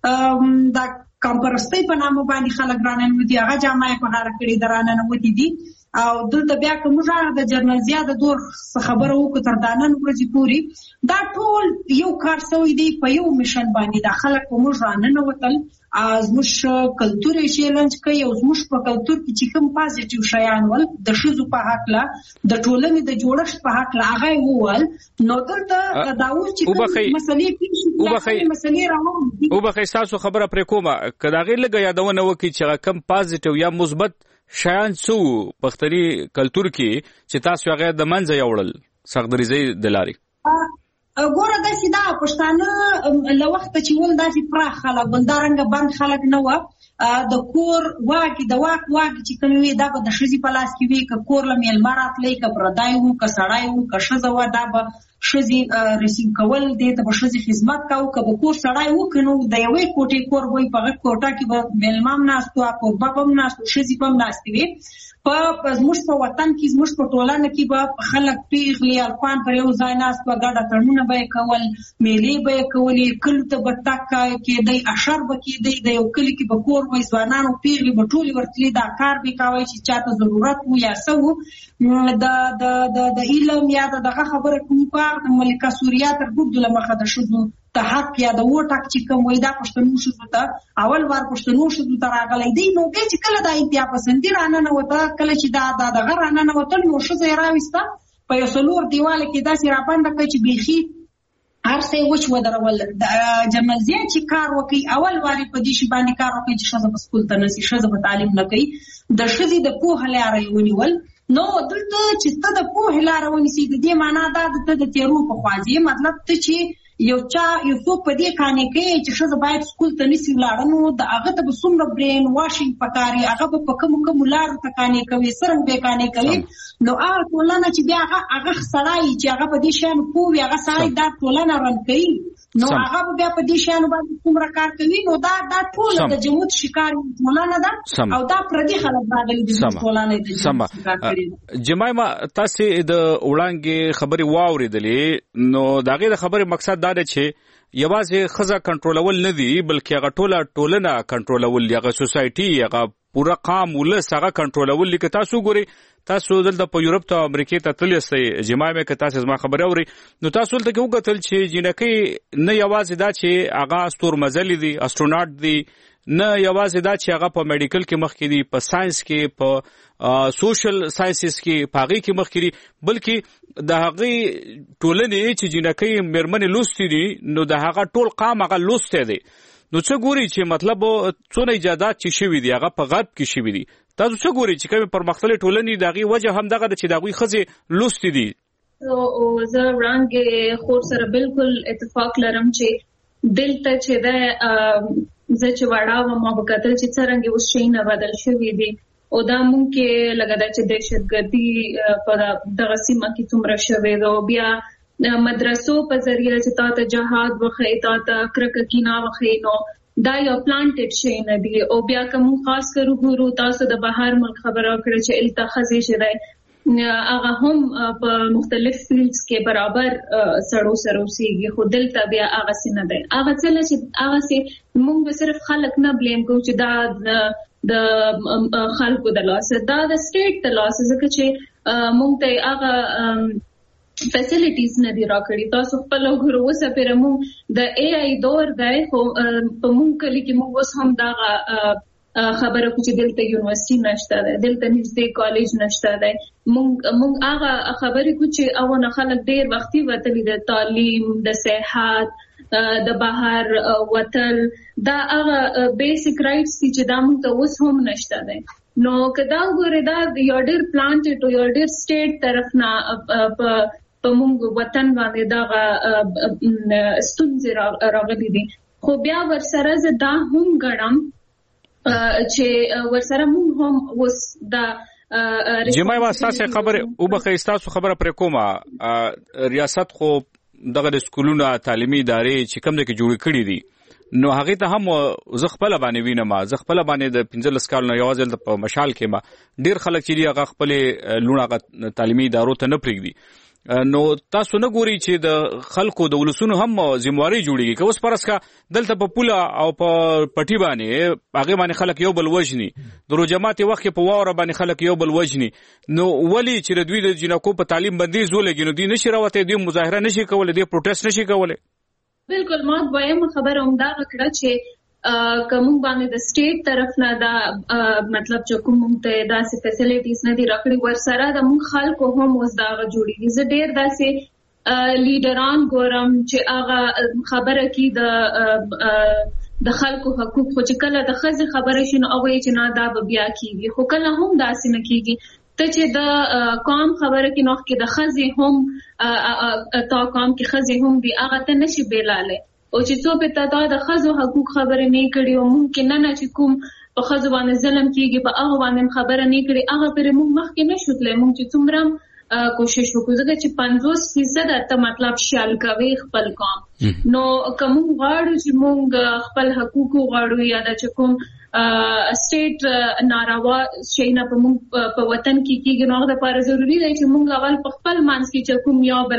د کمپرستۍ په نامه باندې خلک رانه ودی هغه جامعه په هر کړي درانه ودی دي او دلته بیا کوم ځای د جرنال زیاده دور خبره وکړه تر دانن ورځې پوری دا ټول یو کار سوی دی په یو میشن باندې د خلک په موږ رانه وتل از مش کلتور چیلنج کوي او مش په کلتور کې چې کوم پازیټیو شیان ول د شذو په حق لا د ټولنې د جوړښت په حق لا هغه وول نو دلته دا اوس چې مسلې پیښې مسلې راوړي او به تاسو خبره پرې کومه کدا غیر لګیا یادونه وکي چې کوم پازیټیو یا مثبت شیان څو پښتني کلتور کې چې تاسو هغه د منځه یوړل سغدریزي دلاري ګوره د سیدا پښتانه له وخت چې ول داسې پراخ خلک بندارنګ بند خلک نه و د کور واګي د واک واګي چې کوم وي دا به د شذي په لاس کې وي ک کور لمل مرات لې ک پردای وو ک سړای وو ک شذ و دا به شذي رسیم کول دې ته به شذي خدمت کاو ک به کور سړای وو کنو د یوې کوټې کور وای په کوټه کې به ملمام ناستو او بابم ناستو شذي پم ناستي وي په زموږ په وطن کې زموږ په ټولنه کې به خلک پیغلي الفان پر یو ځای ناست په ګډه تړونه به کول میلې به کولې کله ته به تک کې د اشر به کې د یو کلی کې به کور وای ځوانانو پیغلي به ټولي ورتلي دا کار به کوي چې چاته ضرورت وو یا سو د د د علم یا دغه خبره کوم په ملکه سوریا تر ګډ لمخه د شذو ته حق یا د وټک چې کوم وای دا پښتنو شذو ته اول وار پښتنو شذو ته راغلي دی نو به چې کله د انتیا پسندی رانه نه وته کله چې دا د دغه رانه نه وته نو شذو راويسته په یو سلور دیواله کې داسې را باندې کوي چې بيخي هر څه وچ ودرول جمال زیات چې کار وکي اول واري په دې شی باندې کار وکي چې شذو په سکول ته نسی شذو په تعلیم نه کوي د شذي د پوهه لاري ونیول نو دلته چې ته د پوهه لاري ونیسي د دې معنا دا د تیرو په خوازي مطلب ته چې یو چا یو څوک په دې کانې کې چې شذ باید سکول ته نسی ولاړنو د هغه ته به څومره برین واشینګ پکاري هغه په کوم کوم لارو ته کانې کوي سرنګ به کانې کوي نو هغه ټولنه چې بیا هغه هغه سړی چې هغه په دې شان پوي هغه سړی دا ټولنه رن کوي نو هغه بیا په دې شان باندې کومره کار کوي نو دا دا ټول د جمود شکار ټولنه ده او دا پردي خلک باندې د ټولنه د شکار کوي جماعه تاسو د وړاندې خبري واوریدلې نو داغه د خبري مقصد دا دی چې یوازې خزه کنټرولول نه دی بلکې هغه ټوله ټولنه کنټرولول هغه سوسايټي هغه پورا قام ولس هغه کنټرولول لکه تاسو ګوري تاسو دلته په یورپ ته امریکا ته تللی سي جماعه مې که تاسو ما خبره اوري نو تاسو دلته کې وګتل چې جنکې نه یوازې دا چې هغه استور مزل دي استروناټ دي نه یوازې دا چې هغه په میډیکل کې مخ کې دي په ساينس کې په سوشل ساينسز کې پاغي کې مخ کې دي بلکې د هغه ټولنې چې جنکې مرمنې لوستي دي نو د هغه ټول قام هغه لوسته دي نو څه ګوري چې مطلب څونه ایجادات چې شوي دي هغه په غرب کې شوي دي تاسو څه ګوري چې کوم پرمختللي ټولنې دغه وجه هم دغه چې دغه خزه لوستي دي او زه رنګ خور سره بالکل اتفاق لرم چې دلته چې دا زه چې وړاو ما وکړل چې څنګه اوس شي نه بدل شوی دی او دا مونږ کې لګا دا چې دهشتګردي په دغه سیمه کې څومره شوی دی بیا مدرسو په ذریعہ چې تاسو جهاد وخی تاسو کرکه کینا وخی نو دا یو پلانټډ شي نه دی او بیا کوم خاص کرو ګورو تاسو د بهر ملک خبره کړې چې التخذي شي هغه هم په مختلف فیلډز کې برابر سړو سره اوسېږي خو دلته بیا هغه څه نه دی هغه څه چې هغه څه موږ صرف خلک نه بلیم کوو چې دا د خلکو د لاس دا د سټیټ د لاس ځکه چې موږ ته هغه فیسیلیټیز نه دی راکړي تاسو خپل وګورئ اوس په موږ د ای آی دور دی خو په موږ کلی کې موږ اوس هم دا خبره کوو چې دلته یونیورسيټي نشته ده دلته نږدې کالج نشته ده موږ موږ هغه خبرې کوو چې اونه خلک ډېر وختي وتلي د تعلیم د صحت د بهر وتل دا هغه بیسیک رائټس چې دا موږ ته اوس هم نشته ده نو کدا وګورئ دا یو ډېر پلانټډ یو ډېر سټیټ طرف نه په په موږ وطن باندې دا ستونزې راغلي دي خو بیا ورسره زه دا هم ګڼم چې ورسره موږ هم اوس دا جمعي واساسه خبره او بخې تاسو خبره پر کومه ریاست خو دغه سکولونه تعلیمي ادارې چې کوم د کې جوړ کړي دي نو هغه ته هم زه خپل باندې وینم زه خپل باندې د پنځلس کال نه یوازې په مشال کې ما ډیر خلک چې هغه خپل لونه تعلیمي ادارو ته نه پرېږدي نو تاسو نه ګوري چې د خلکو د ولسونو هم ذمہواری جوړیږي که اوس پرس کا دلته په پوله او په پټي باندې هغه باندې خلک یو بل وجني درو جماعت وخت په واوره باندې خلک یو بل وجني نو ولی چې دوی د جنکو په تعلیم بندیز ولګي نو دوی نشي راوته دوی مظاهره نشي کولای دوی پروتست نشي کولای بالکل ما وایم خبره هم دا کړه چې کوم باندې د سټیټ طرف نه دا مطلب چې کوم ته داسې فیسیلیټیز نه دي راکړي ورسره د مون خلکو هم اوس دا جوړیږي زه ډېر داسې لیډران ګورم چې هغه خبره کوي د د خلکو حقوق خو چې کله د ښځې خبره شي نو هغه چې نه دا به بیا کیږي خو کله هم داسې نه کیږي ته چې د قوم خبره کې نو کې د ښځې هم تا قوم کې ښځې هم دي هغه ته نشي بیلاله او چې څو په تعداد د ښځو حقوق خبره نه کړي او ممکن نه چې کوم په ښځو باندې ظلم کیږي په هغه باندې خبره نه کړي هغه پر موږ مخکې نشو تللی موږ چې څومره کوشش وکړو ځکه چې پنځوس فیصد ته مطلب شیال کوي خپل قوم نو کوم غواړو چې موږ خپل حقوق غواړو یا د کوم سټیټ ناروا شي نه په موږ په وطن کې کېږي نو هغه لپاره ضروری دی چې موږ اول په خپل منځ کې چې کوم یو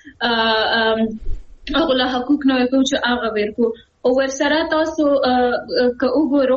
بلم هغه له حقوق نه کوي چې هغه ورکو او ورسره تاسو که وګورو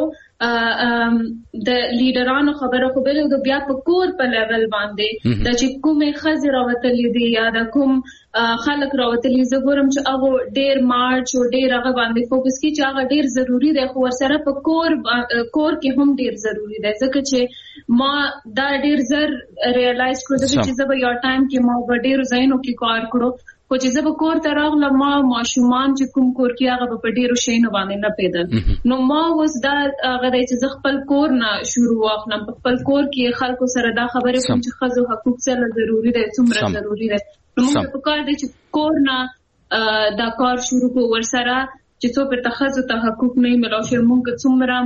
د لیډرانو خبره خو بل د بیا په کور په لیول باندې د چې کومې ښځې راوتلې دي یا د کوم خلک راوتلي زه ګورم چې هغه ډېر مارچ او ډېر هغه باندې فوکس کوي چې هغه ډېر ضروری دی خو ورسره په کور کور کې هم ډېر ضروری دی ځکه چې ما دا ډېر زر ریالایز کړو چې زه به یو ټایم کې ما به ډېرو ځایونو کې کار کړو خو چې زه به کور ته راغلم ما ماشومان چې کوم کور کې هغه به په ډېرو شیانو باندې نه پیدل نو ما اوس دا هغه دی چې زه خپل کور نه شروع واخلم په خپل کور کې خلکو سره دا خبرې کوم چې ښځو حقوق سره ضروري دی څومره ضروري دی نو موږ په کار دی چې کور نه دا کار شروع کړو ورسره چې څو پر تخصص ته حقوق نه ملو شي موږ څومره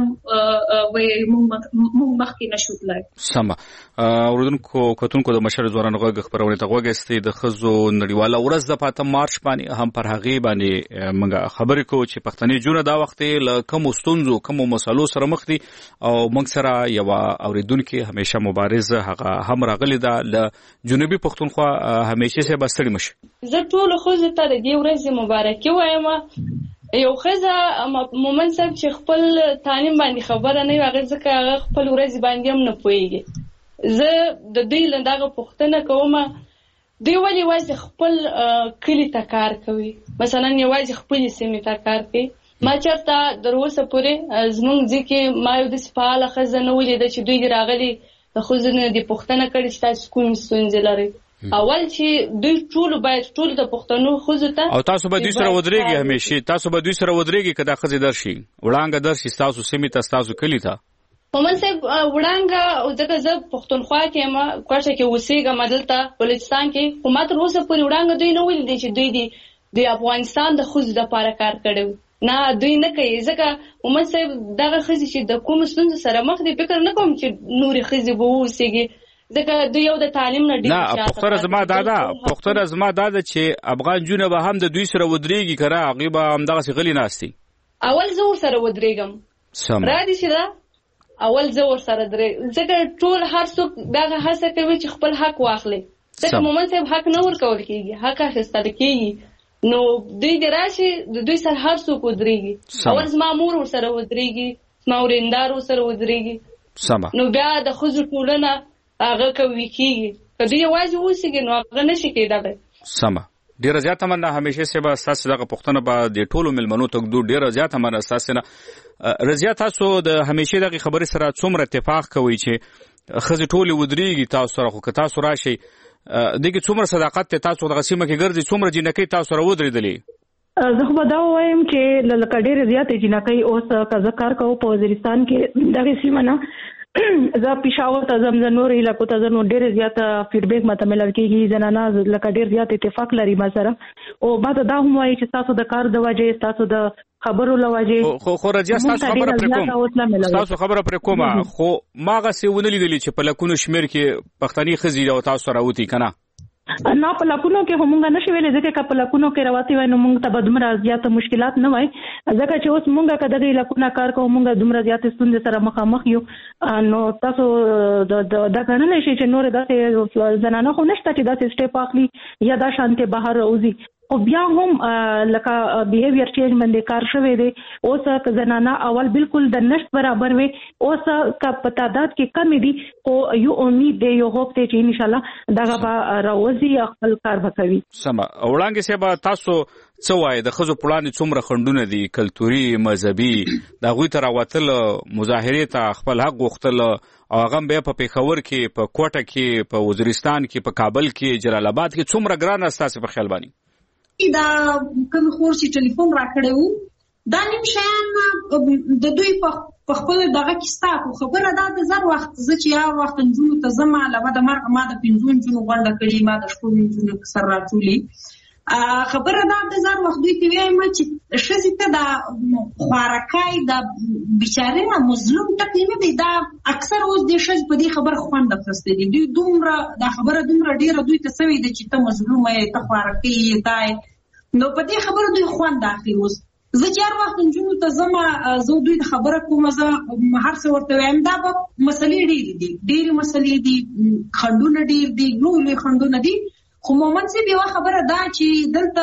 وې موږ مخکې نشو تلای سم اوردونکو کتونکو د مشر ځوانانو غږ خبرونه ته غوږستې د خزو نړیواله ورځ د پاتم مارچ باندې هم پر هغه باندې موږ خبرې کوو چې پښتني جون دا وخت له کوم ستونزو کوم مسالو سره مخ دي او موږ سره یو اوریدونکو همیشه مبارزه هغه هم راغلي ده له جنوبي پښتونخوا همیشه سه بستړي مشه زه ټول خو زه ته د دې ورځې مبارکي وایم یو ښځه مومن صاحب چې خپل تعلیم باندې خبره نه وي هغه ځکه هغه خپل ورځې باندې هم نه پوهېږي زه د دوی له دغه پوښتنه کوم دوی ولې یوازې خپل کلي ته کار کوي مثلا یوازې خپلې سیمې ته کار کوي ما چېرته تر اوسه پورې زموږ ځای کې ما یو داسې فعاله ښځه نه ولیده چې دوی راغلي د ښځو نه دې پوښتنه کړې چې تاسو کومې ستونزې لرئ اول چې دوی ټول باید ټول د پښتنو ښځو ته او تاسو به دوی سره ودرېږئ همیشه تاسو به دوی سره ودرېږئ که دا ښځې درشي وړانګه درشي ستاسو سیمې ته ستاسو کلي ته مومن صاحب وړانګه ځکه زه پښتونخوا کې یم کوټه کې اوسېږم دلته بلوچستان کې خو ما تر اوسه پورې وړانګه دوی نه ولیدې چې دوی د افغانستان د ښځو دپاره کار کړی نه دوی نه کوي ځکه مومن صاحب دغه ښځې چې د کومو ستونزو سره مخ دي فکر نه کوم چې نورې ښځې به واوسېږي ځکه د یو د تعلیم نه ډیر نه پختره زما دادا پختره زما دادا چې افغان جونه به هم د دوی سره ودرېږي کړه هغه به هم دغه غلي ناشتي اول زه ور سره ودرېږم سم را دي چې دا اول زه ور سره درې ځکه ټول هر څوک دغه هڅه کوي چې خپل حق واخلي ځکه مومن صاحب حق نه ورکول کېږي حق اخیستل کېږي نو دوی د راشي د دوی سره هر څوک ودرېږي اول زما مور ور سره ودرېږي زما ورېندار ور سره ودرېږي سمه نو بیا د ښځو ټولنه هغه کوي کېږي که دوی یوازې اوسېږي نو هغه نشي کېدلی سمه ډېره زیاته مننه همیشه صاحبه ستاسو دغه پوښتنه به د ټولو مېلمنو ته ږدو ډېره زیاته مننه ستاسو نه رضیا تاسو د همیشه دغې خبرې سره څومره اتفاق کوئ چې ښځې ټولې ودرېږي تاسو سره خو که تاسو راشئ دغه څومره صداقت ته تاسو د غسیمه کې ګرځي څومره جنکې تاسو سره ودرېدلې زه خو دا وایم چې لکه ډېر زیات جنکې اوس که زه کار کوم په وزیرستان کې دغه سیمه نه زه پېښور ته ځم زه نور علاقو ته ځم نو ډېر زیات فیډبیک ماته ملل کېږي زنانه لکه ډېر زیات اتفاق لري ما سره او بعد دا هم وایي چې تاسو د کار د وجې تاسو د خبرو لوجې خو خو رضیا تاسو خبره پر کوم تاسو خبره پر کوم خو ماغه سی ونه لیدلی چې په لکونو شمیر کې پښتني خزي او تاسو راوتی کنه نه په لکونو کې همغه نشي ویلې ځکه چې په لکونو کې راوتی وای نو موږ ته به دومره زیات مشکلات نه وای ځکه چې اوس موږ کده لکونه کار کوو موږ دومره زیات ستونزې سره مخامخ یو نو تاسو د د غننه شي چې نور داسې زنانه خو نشته چې داسې سټیپ اخلي یا دا شانته بهر اوزي او بیا هم لکه بیهیویر چینج باندې کار شوی دی اوس که زنانه اول بالکل د نشت برابر وي اوس که په تعداد کې کم دي او یو امید دی یو هوپ دی چې ان شاء الله دغه به راوځي خپل کار وکوي سم وړاندې سبا تاسو څه وایي د ښځو په وړاندې څومره خنډونه دي کلتوري مذهبي د هغوی ته راوتل مظاهرې ته خپل حق غوښتل او هغه بیا په پېښور کې په کوټه کې په وزیرستان کې په کابل کې جلال آباد کې څومره ګرانه ستاسو په خیال باندې دا کوم خور چې ټلیفون راکړی وو دا نیم شیان د دوی په خپل دغه کې ستا خو خبره دا د زر وخت زه چې یا وخت نجونو ته ځم علاوه د مرګ ما د پنځو نجونو غونډه کړې ما د شپږو نجونو سر راټولي خبره دا د زر وخت دوی ته وایم چې ښځې ته د خوارکۍ د بیچارې نه مظلوم ټکی نه دی دا اکثر اوس د ښځې په دې خبره خوند اخیستی دي دوی دومره دا خبره دومره ډېره دوی ته سوې ده چې ته مظلومه یې ته خوارکۍ یې دا نو په دې خبره دوی خوند اخلي اوس زه چې هر وخت نجونو ته ځم زه دوی د خبره کوم زه هر څه ورته وایم دا به مسلې ډېرې دي ډېرې مسلې دي خنډونه ډېر دي لوی لوی خنډونه دي خو مومن صاحب یوه خبره دا چې دلته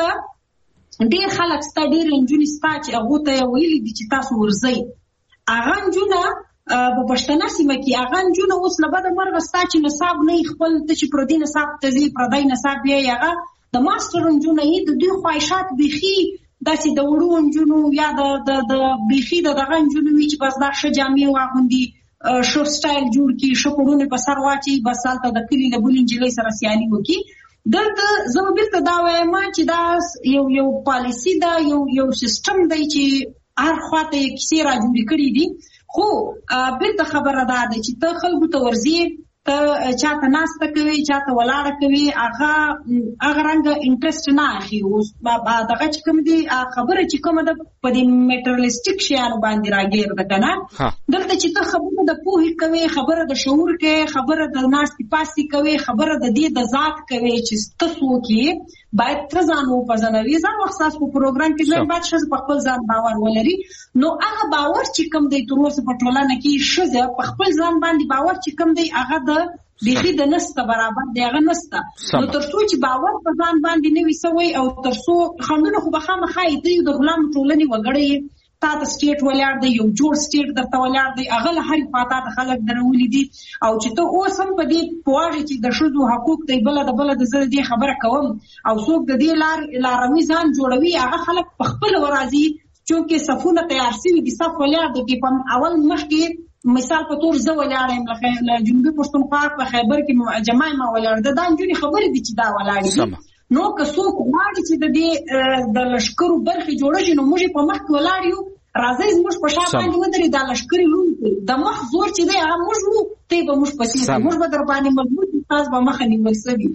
ډېر خلک ستا ډېرې نجونې ستا چې هغو ته یې ویلي دي چې تاسو ورځئ هغه نجونه په پښتنه سیمه کې هغه نجونه اوس له بده مرغه ستا چې نصاب نه خپل ته چې پردي نصاب ته ځي پردی نصاب بیا هغه د ماستر نجونه یې د دوی خواهشات بیخي داسې د وړو نجونو یا د د بیخي د دغه نجونو وي چې بس دا ښه جامې واغوندي ښه سټایل جوړ کړي ښه کورونه په سر واچوي بس هلته د کلي له بلې نجلۍ سره سیالي وکړي دلته زه بیرته دا وایم چې دا یو یو پالیسي ده یو یو سیستم دی چې هر خواته یې کیسې را جوړې کړي دي خو بیرته خبره دا ده چې ته خلکو ته ورځې ته چاته ناسته کوي چاته ولاړه کوي هغه هغه رنګه انټرست نه اخلي اوس دغه چې کوم دي خبره چې کومه ده په دې میټرلیسټیک شیانو باندې راګیر ده که نه دلته چې ته خبره د پوهې کوي خبره د شعور کوي خبره د ناستې پاستې کوي خبره د دې د ذات کوي چې ته څوک یې باید ته ځان وپېژنوي ځان وخت ستاسو په پروګرام کې دویم باید ښځه په خپل ځان باور ولري نو هغه باور چې کوم دی تر اوسه په ټولنه کې ښځه په خپل ځان باندې باور چې کوم دی هغه د بیخي د نسته برابر دی هغه نسته نو تر څو چې باور په ځان باندې نه وي سوی او تر څو خنډونه خو به خامخا یې ته یو د غلام ټولنې وګړی تا ته سټیټ ولاړ دی یو جوړ سټیټ درته ولاړ دی هغه له هرې خوا تا ته خلک درولي دي او چې ته اوس هم په دې پوهېږې چې د ښځو حقوق دی بله د بله د زه د دې خبره کوم او څوک د دې لار لاروي ځان جوړوي هغه خلک په خپله ورځي چونکې صفونه تیار شوي دي صف ولاړ دی په اول مخکې مثال په تور زه ولاړ یم له جنوبي پښتونخوا په خیبر کې جمع ما ولاړ ده دا نجونې خبرې دي چې دا ولاړې دي نو که څوک غواړي چې د دې د لښکرو برخې جوړه شي نو موږ په مخ کې ولاړ یو راځئ زموږ په شا باندې ودرې دا لښکرې لوند د مخ زور چې دی هغه موږ وو تی به موږ پسې ځو موږ به در باندې مضبوط تاسو به مخه نیول سوي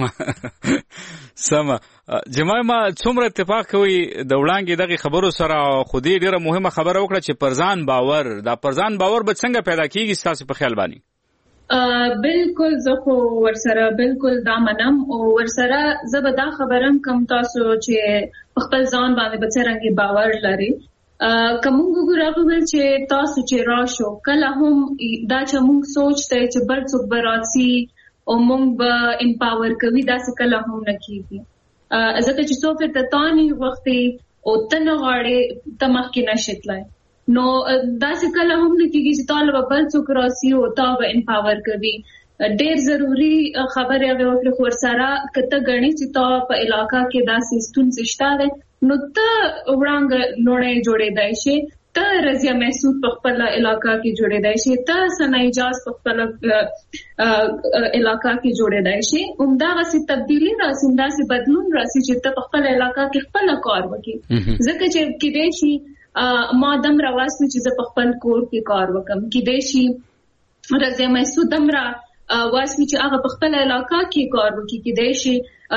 سمه سمه جماعه څومره اتفاق کوي د وړاندې دغه خبرو سره خو دې ډیره مهمه خبره وکړه چې پرځان باور دا پرځان باور به څنګه پیدا کیږي تاسو په خیال باندې بالکل زه خو ورسره بالکل دا منم او ورسره زه به دا خبرم کم تاسو چې خپل ځان باندې به څرنګه باور لري کوم وګورئ چې تاسو چې راشو کله هم دا چې موږ سوچ ته چې بل څوک براتسي او موږ به امپاور کوي دا څه کله هم نه کیږي ځکه چې څو په تانی وخت او تنه غاړي تمخ کې نشټلای نو دا څه کله هم نه کیږي چې طالب بل څوک راسي او تا به امپاور کوي ډېر ضروری خبره او ور سره کته غني چې تا په علاقہ کې دا سیستم زشتاله نو ته وړاندې لوړې جوړې دی شي ته رضیا محسود په خپل علاقہ کې جوړې دی شي ته سنایجاز په خپل علاقہ کې جوړې دی شي عمدا غسي تبدیلی راسي عمدا سي بدلون راسي چې ته په خپل علاقہ کې خپل کار وکړي ځکه چې کې دی شي ما دم راواسم چې زه په خپل کور کې کار وکم کې دی شي رضیا محسود دم را واسم چې هغه په خپل علاقہ کې کار وکړي کې دی شي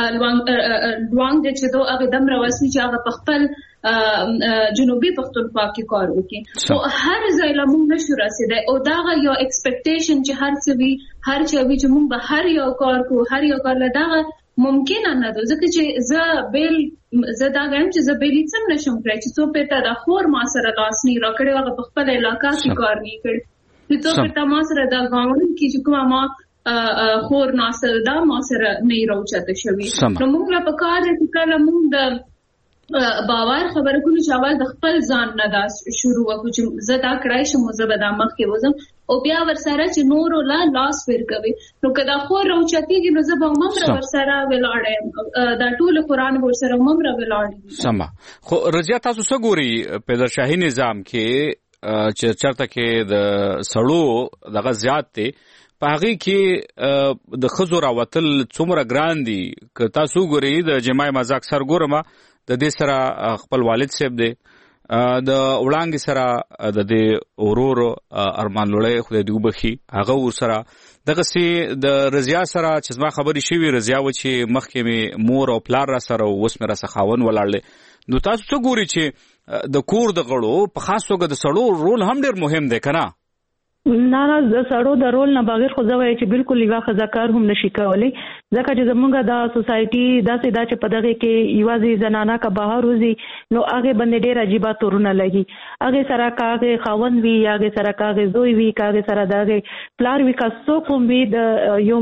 لوانګ چې دو هغه دم را واسم چې هغه په خپل جنوبي پښتونخوا کې کار وکړي او هر ځای له موږ نشو رسیدای او دا یو ایکسپیکټیشن چې هر څه وی هر څه وی چې موږ به هر یو کار کو هر یو کار لدا ممکن نه ده ځکه چې زه بیل زه دا غواړم چې زه بیل څنګه نشم کړی چې څو په تا د خور ما سره لاسنی راکړی هغه په خپل علاقہ کې کار نه کړی چې څو په تا ما سره دا غواړم چې کومه ما خور ناسل دا ما سره نه راوچته شوی نو موږ په کار دې کله موږ د باور خبره کولی چې اول د خپل ځان نه دا شروع وکړو چې زه دا کړای شم زه به دا مخ کې وزم او بیا ورسره چې نور ولا لاس ور کوي نو کدا خو راوچتيږي نو زه به ممر ورسره ولاړم دا ټول قران ورسره ممر ولاړم سم خو رضیا تاسو څه ګوري په شاهي نظام کې چې چرته کې د سړو دغه زیات دي پاغي کې د خزو راوتل څومره ګران دي که تاسو ګوري د جماعي مزاق سر ګورم د دې سره خپل والد صاحب دی د وړانګ سره د دې اورور ارمان لړې خو دې وبخي هغه ور سره دغه سي د رضیا سره چې ما خبري شوی رضیا و چې مخکې می مور او پلار را سره اوس مې را سخاون ولاړل نو تاسو څه ګوري چې د کور د غړو په خاص توګه د سړو رول هم ډېر مهم دی کنه نه نه د سړو د رول نه بغیر خو زه وایم چې بالکل یو خزاکار هم نشي کولای ځکه چې زمونږ د سوسایټي داسې دا چې په دغه کې یوازې زنانه کا بهر وزي نو هغه باندې ډېر عجیبه تورونه لګي هغه سره کاغه خاون وی هغه سره کاغه زوی وی هغه سره دغه پلار وی کا څو کوم وی د یو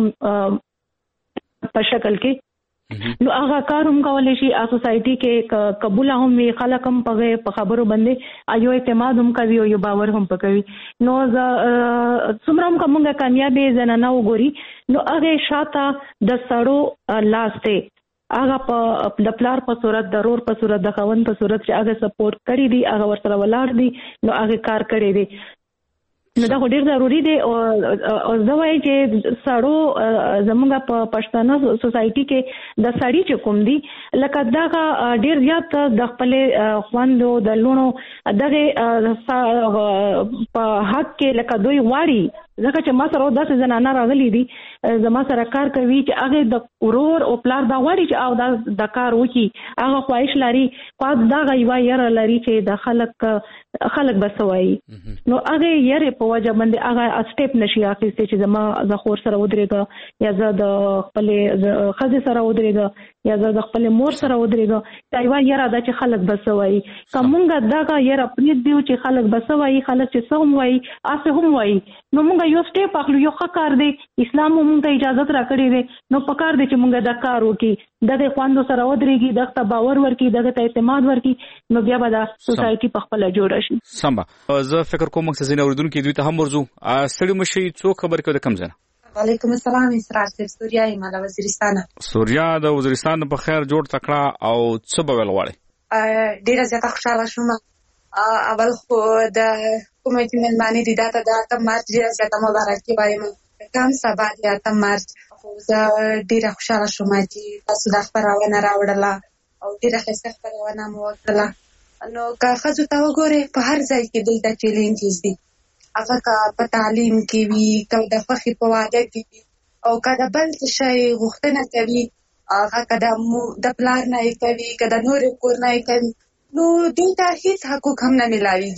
په شکل کې نو هغه کار هم کولای شي ا سوسایټي کې قبول هم وی خلک هم په خبرو باندې ایو اعتماد هم کوي او یو باور هم پکوي نو ز څومره هم کومه کامیابی زنانه وګوري نو هغه شاته د سړو لاسته هغه په د پلار په صورت د رور په صورت د خوند په صورت چې هغه سپورټ کړی دی هغه ورسره ولاړ دی نو هغه کار کړی دی نو دا ډېر ضروری دی او زه وایم چې سړو زموږ په پښتنه سوسایټي کې د سړی چې کوم دی لکه دا ډېر زیات د خپل خوندو د لونو دغه په حق کې لکه دوی واړي ځکه چې ما سره داسې زنانه راغلي دي زما سره کار کوي چې هغه د اورور او پلار دا واړي چې او دا د کار وکي هغه خواهش لري پات دا غيوا ير لري چې د خلک خلک بسوي نو هغه ير په وجه باندې هغه سټیپ نشي اخیستي چې زما د خور سره ودرېګا یا زه د خپل خزه سره ودرېګا یا زه د خپل مور سره ودرېګا دا یو ير دا چې خلک بسوي کومګه دا ير پنځ دیو چې خلک بسوي خلک چې سوم وای اسه هم وای نو موږ یو سټیپ اخلو یو ښکار دی اسلام موږ ته اجازه راکړي دی نو پکار دی چې موږ دا کار وکړي دغه خواندو سره ودرېږي دغه باور ورکړي دغه اعتماد ورکړي نو بیا به دا سوسایټي په خپل جوړ شي سمبا زه فکر کوم چې زین اوریدونکو دوی ته هم ورزو ستړي مشي څو خبر کوي د کم ځنه وعلیکم السلام اسرار صاحب سوریا ایماله وزیرستان سوریا د وزیرستان په خیر جوړ تکړه او څه به ول غواړي ډیره زیاته خوشاله شوم اول خو د کومې مېلمانې دي دا ته د مارچ ډیره زیاته مبارکي وایم کم سبا د اتم مارچ خو زه ډیره خوشاله شوم چې تاسو د خبرونه راوړله او ډیره ښه خبرونه مو وکړه نو که ښځو ته وګورئ په هر ځای کې دلته چیلنجز دي هغه که په تعلیم کې وي که د خوښې په واده کې وي او که د بل څه شی غوښتنه کوي هغه که د پلار نه یې کوي که د نورې کور نه یې کوي نو دوی ته هېڅ حقوق هم نه میلاویږي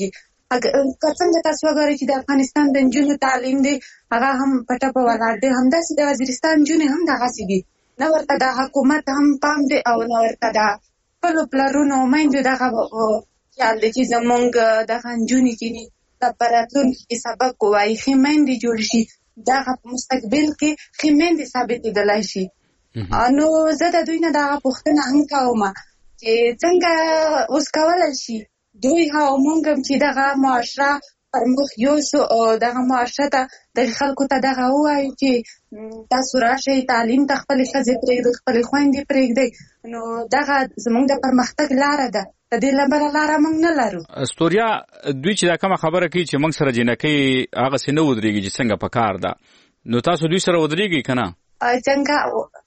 که څنګه تاسو وګورئ چې د افغانستان د نجونو تعلیم دی هغه هم په ټپه ولاړ دی، همداسې د وزیرستان نجونې هم دغسې دي. نه ورته د حکومت هم پام دی او نه ورته د خپلو پلرونو میندو دغه خیال دی چې زمونږ دغه نجونې چې دي د په راتلونکي کې سبق ووایي، ښې میندې جوړې شي، دغه په مستقبل کې ښې میندې ثابتېدلی شي. نو زه د دوی نه دغه پوښتنه هم کوم چې څنګه اوس کولی شي دوی او مونږ هم چې دغه معاشره پر مخ یوسو او دغه معاشره ته دغه خلکو ته دغه ووایو چې تاسو راشئ تعلیم ته خپلې ښځې پرېږدئ، خپلې خویندې پرېږدئ، نو دغه زموږ د پرمختګ لاره ده. د دې له بله لاره موږ نه لرو. استوریا دوی چې دا کومه خبره کوي چې موږ سره جنکۍ هغسې نه ودرېږي چې څنګه په کار ده، نو تاسو دوی سره ودرېږئ که نه؟ څنګه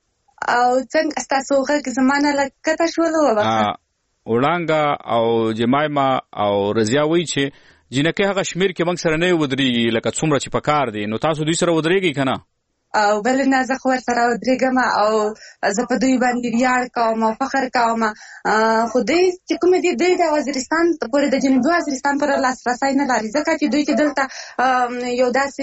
او څنګه ستاسو غږ زما نه لږ کته شولو وبخښه. وړانګه او جمایمه او رضیا وایي چې جنکۍ هغه شمېر کې موږ سره نه ودرېږي لکه څومره چې په کار دی، نو تاسو دوی سره ودرېږئ که نه؟ او بل نه زه خو ورسره ودرېږم او زه په دوی باندې ویاړ کوم او فخر کوم. خو دوی چې کومې دي دوی د وزیرستان پورې د جنوبي وزیرستان پورې لاسرسی نه لري، ځکه چې دوی چې دلته یو داسې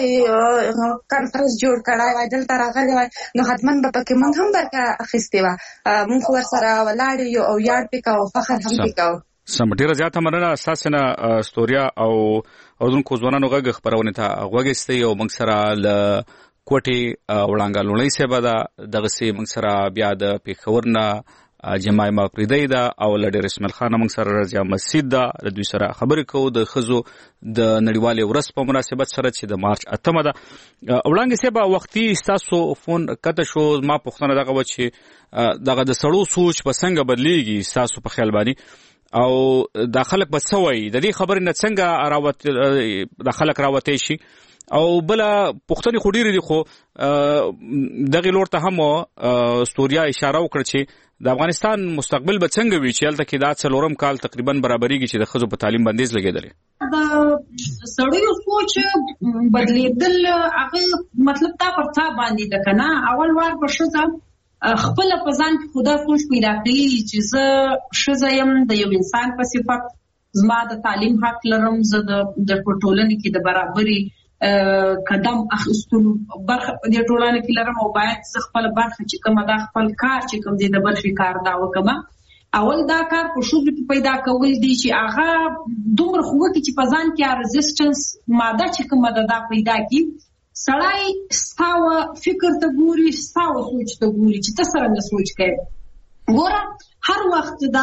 کنفرنس جوړ کړی وای، دلته راغلی وای، نو حتما به پکې موږ هم برخه اخیستې وه. موږ خو ورسره ولاړ یو او ویاړ پې کوو او فخر هم پې کوو. سم، ډېره زیاته مننه ستاسې نه استوریا او اورېدونکو ځوانانو غږ خپرونې ته غوږ ایستی او موږ سره له کوټې وړانګه لوڼۍ صاحبه ده، دغسې موږ سره بیا د پېښور نه جمایمه پریدی ده او له ډېر اسماعیل خانه موږ سره رضیا مسجد ده. د دوی سره خبرې کوو د ښځو د نړیوالې ورځ په مناسبت سره چې د مارچ اتمه ده. وړانګې صاحبه وختي ستاسو فون کته شو، زما پوښتنه دغه وه چې دغه د سړو سوچ په څنګه بدلیږي ستاسو په خیال باندې او دا خلک به څه وایي، د دې خبرې نه څنګه راوت د خلک راوتی شي؟ او بله پوښتنې خو ډېرې دي، خو دغې لور ته هم استوریا اشاره وکړه چې د افغانستان مستقبل به څنګه وي چې هلته کې دا څلورم کال تقریبا برابرېږي چې د ښځو په تعلیم بندیز لګېدلی. د سړیو سوچ بدلېدل هغه مطلب تا پر تا باندې ده که نه. اول وار په ښځه خپله په ځان کې خو دا سوچ پیدا کوي چې زه ښځه یم، د یو انسان په صفت زما د تعلیم حق لرم، زه د ټولنې کې د برابري قدم اخیستلو برخه په دې ټولنه کې لرم او باید زه خپل برخه چې کومه دا خپل کار چې کوم دی د برخې کار دا وکړم. اول دا کار په ښځو کې پیدا کول دي چې هغه دومره خو وکړي چې په ځان کې رزسټنس ماده چې کومه ده دا پیدا کړي. سړی ستاوه فکر ته ګوري، ستاوه سوچ ته ګوري چې ته څرنګه سوچ کوې. ګوره هر وخت دا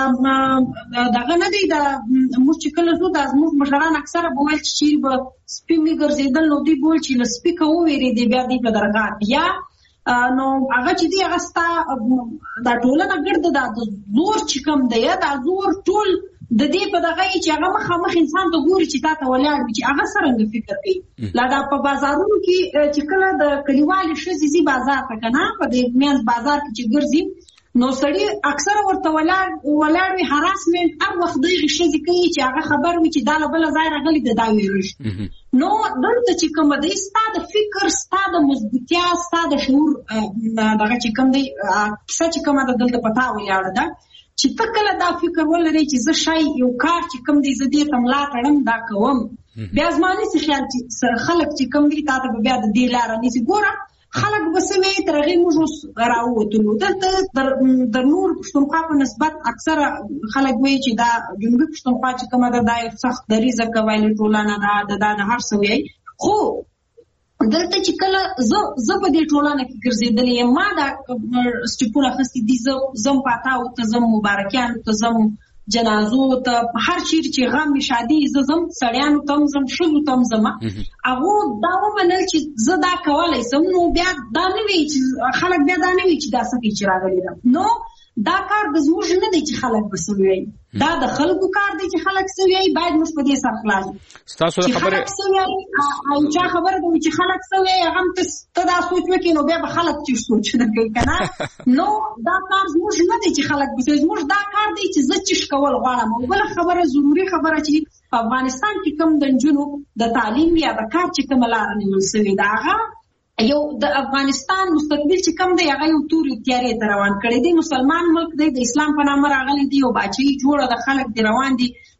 دغه نه دی، دا موږ چې کله زو دا زموږ مشران اکثره به ویل چې چیرې به سپي مې ګرځېدل نو دوی به ویل چې له سپي که ووېرېدې بیا دوی به درګه بیا نو هغه چې دی هغه ستا دا ټولنه ګرده دا د زور چې کوم دی دا زور ټول د دې په دغه چې هغه مخامخ انسان ته ګوري چې تا ته ولاړ وي چې هغه څرنګه فکر کوي. لکه په بازارونو کې چې کله د کلیوالې ښځې ځي بازار ته که نه، په دې منځ بازار کې چې ګرځي نو سړي اکثره ورته ولاړ ولاړ وي، هراسمنټ هر وخت دغې ښځې کوي چې هغه خبر وي چې دا له بله ځای راغلي د دا ویرش. نو دلته چې کومه دی ستا د فکر، ستا د مضبوطیا، ستا د شعور دغه چې کوم دی کیسه چې کومه ده دلته په تا ولاړه ده چې ته کله دا فکر ولرې چې زه شی یو کار چې کوم دی زه دې ته ملا تړم دا کوم، بیا زما نسي خیال چې خلک چې کوم دي تا ته به بیا د دې لاره نیسي. ګوره خلک به څه وایي تر هغې موږ اوس راووتلو. دلته د نور پښتونخوا په نسبت اکثره خلک وایي چې دا جنوبي پښتونخوا چې کومه ده دا یو سخت دریځه قبایلي ټولنه ده، دا د هر څه وایي. خو دلته چې کله زه زه په دې ټولنه کې ګرځېدلې یم، ما دا سټیپونه اخیستي دي، زه ځم پاتاو ته ځم، مبارکیانو ته ځم، جنازو ته، هر چیرې چې غم شادي زه ځم، سړیانو ته هم ځم، ښځو ته هم ځم. هغو دا ومنل چې زه دا کولی شم. نو بیا دا نه وي چې خلک بیا دا نه وي چې دا څه کوي چې راغلي ده. نو دا کار د زموږ نه دی چې خلک به څه وایي، دا د خلکو کار دی چې خلک څه وایي. باید موږ په دې سر خلاص ستاسو چې خلک څه وایي او چا خبره ده چې خلک څه وایي هغه هم ته دا سوچ وکړې نو بیا به خلک چې سوچ نه کوي که نه. نو دا کار زموږ نه دی چې خلک به څه، زموږ دا کار دی چې زه چیش کول غواړم. او بله خبره ضروري خبره چې په افغانستان کې کوم د نجونو د تعلیم یا د کار چې کومه لاره نیول سوې ده هغه یو د افغانستان مستقبل چې کوم دی هغه یو تورې تیارې ته روان کړی دی. مسلمان ملک دی، د اسلام په نامه راغلی دی، یو باچایي جوړه د خلک دی روان دي،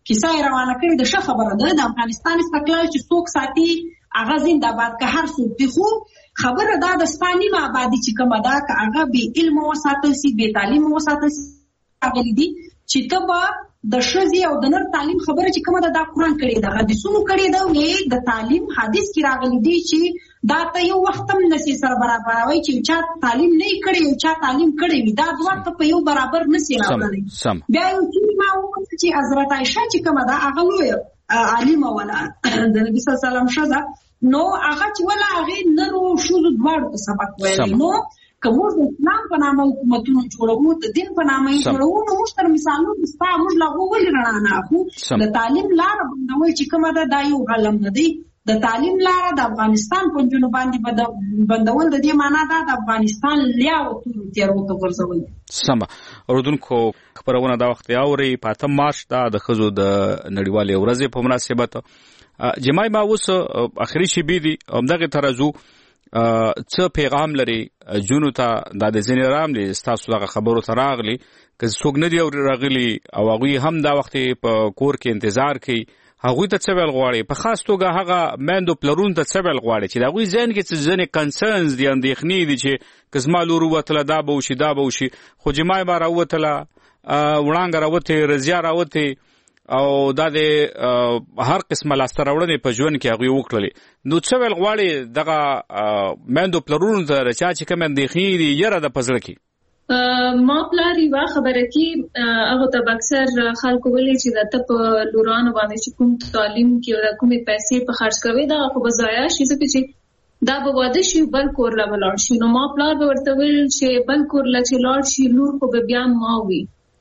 کیسه روانه کړې د ښه خبره ده د افغانستان استقلال چې څوک ساتي هغه زنده‌باد که هر څوک دی خو خبره دا د سپاني ما آبادي چې کومه ده که هغه بې علمه وساتل سي بې تعلیمه وساتل سي راغلي دي چې ته به د ښځې او د نر تعلیم خبره چې کومه ده دا قرآن کړې ده حدیثونو کړې ده وې د تعلیم حدیث کې راغلي دي چې دا ته یو وخت هم نسي سره برابروي چې چا تعلیم نه کړی یو چا تعلیم کړی وي دا دوه ته په یو برابر نسي راغلي بیا یو چې ما وویل چې حضرت عائشہ چې کومه ده هغه لویه عالمه ولا د نبی صلی الله علیه وسلم ښځه نو هغه چې ولا هغه نرو ښځو دواړو ته سبق ویلی نو که موږ د اسلام په نامه حکومتونه جوړوو د دین په نامه یې جوړوو نو موږ تر مثالونو ستا موږ له هغو ولې رڼا نه اخلو د تعلیم لاره بندول چې کومه ده دا یو غلم نه دی د تعلیم لاره د افغانستان په نجونو باندې بندول د دې معنا ده د افغانستان لیا او تورو تیارو ته غورځول سمه اوردونکو خبرونه دا وخت اوري په اتم مارچ دا د ښځو د نړیوالې ورځې په مناسبت جمعي ما اوس اخري شی بي دي همدغه ترازو څه پیغام لري جنونو ته د ځینې رام لري تاسو دغه خبرو ته راغلي که څوک نه دی راغلي او هغه هم دا وخت په کور کې انتظار کوي هغه ته څه ویل غواړي په خاص توګه هغه مندو پلرون ته څه ویل غواړي چې دا غوي ځین کې څه ځنې کنسرنز دي اندېخنې دي چې کزما لور وتله دا به وشي دا به وشي خو جمعي ما راوتله وړانګه راوته رضیا راوته او دا د هر قسمه لاسته راوړنې په ژوند کې هغه وکړلې نو څه ویل غواړي دغه مندو پلرون ته رچا چې کوم اندېخنې دي یره د پزړه کې ما پلاری وا خبره کی هغه ته اکثر خلکو ولې چې د تپ لورانو باندې چې کوم تعلیم کې او کومې پیسې په خرج کوي دا خو بزایا شي چې دا به واده شي بل کور لا ولاړ شي نو ما پلار به ورته ویل چې بل کور لا چې لاړ شي لور خو به بیا ما وي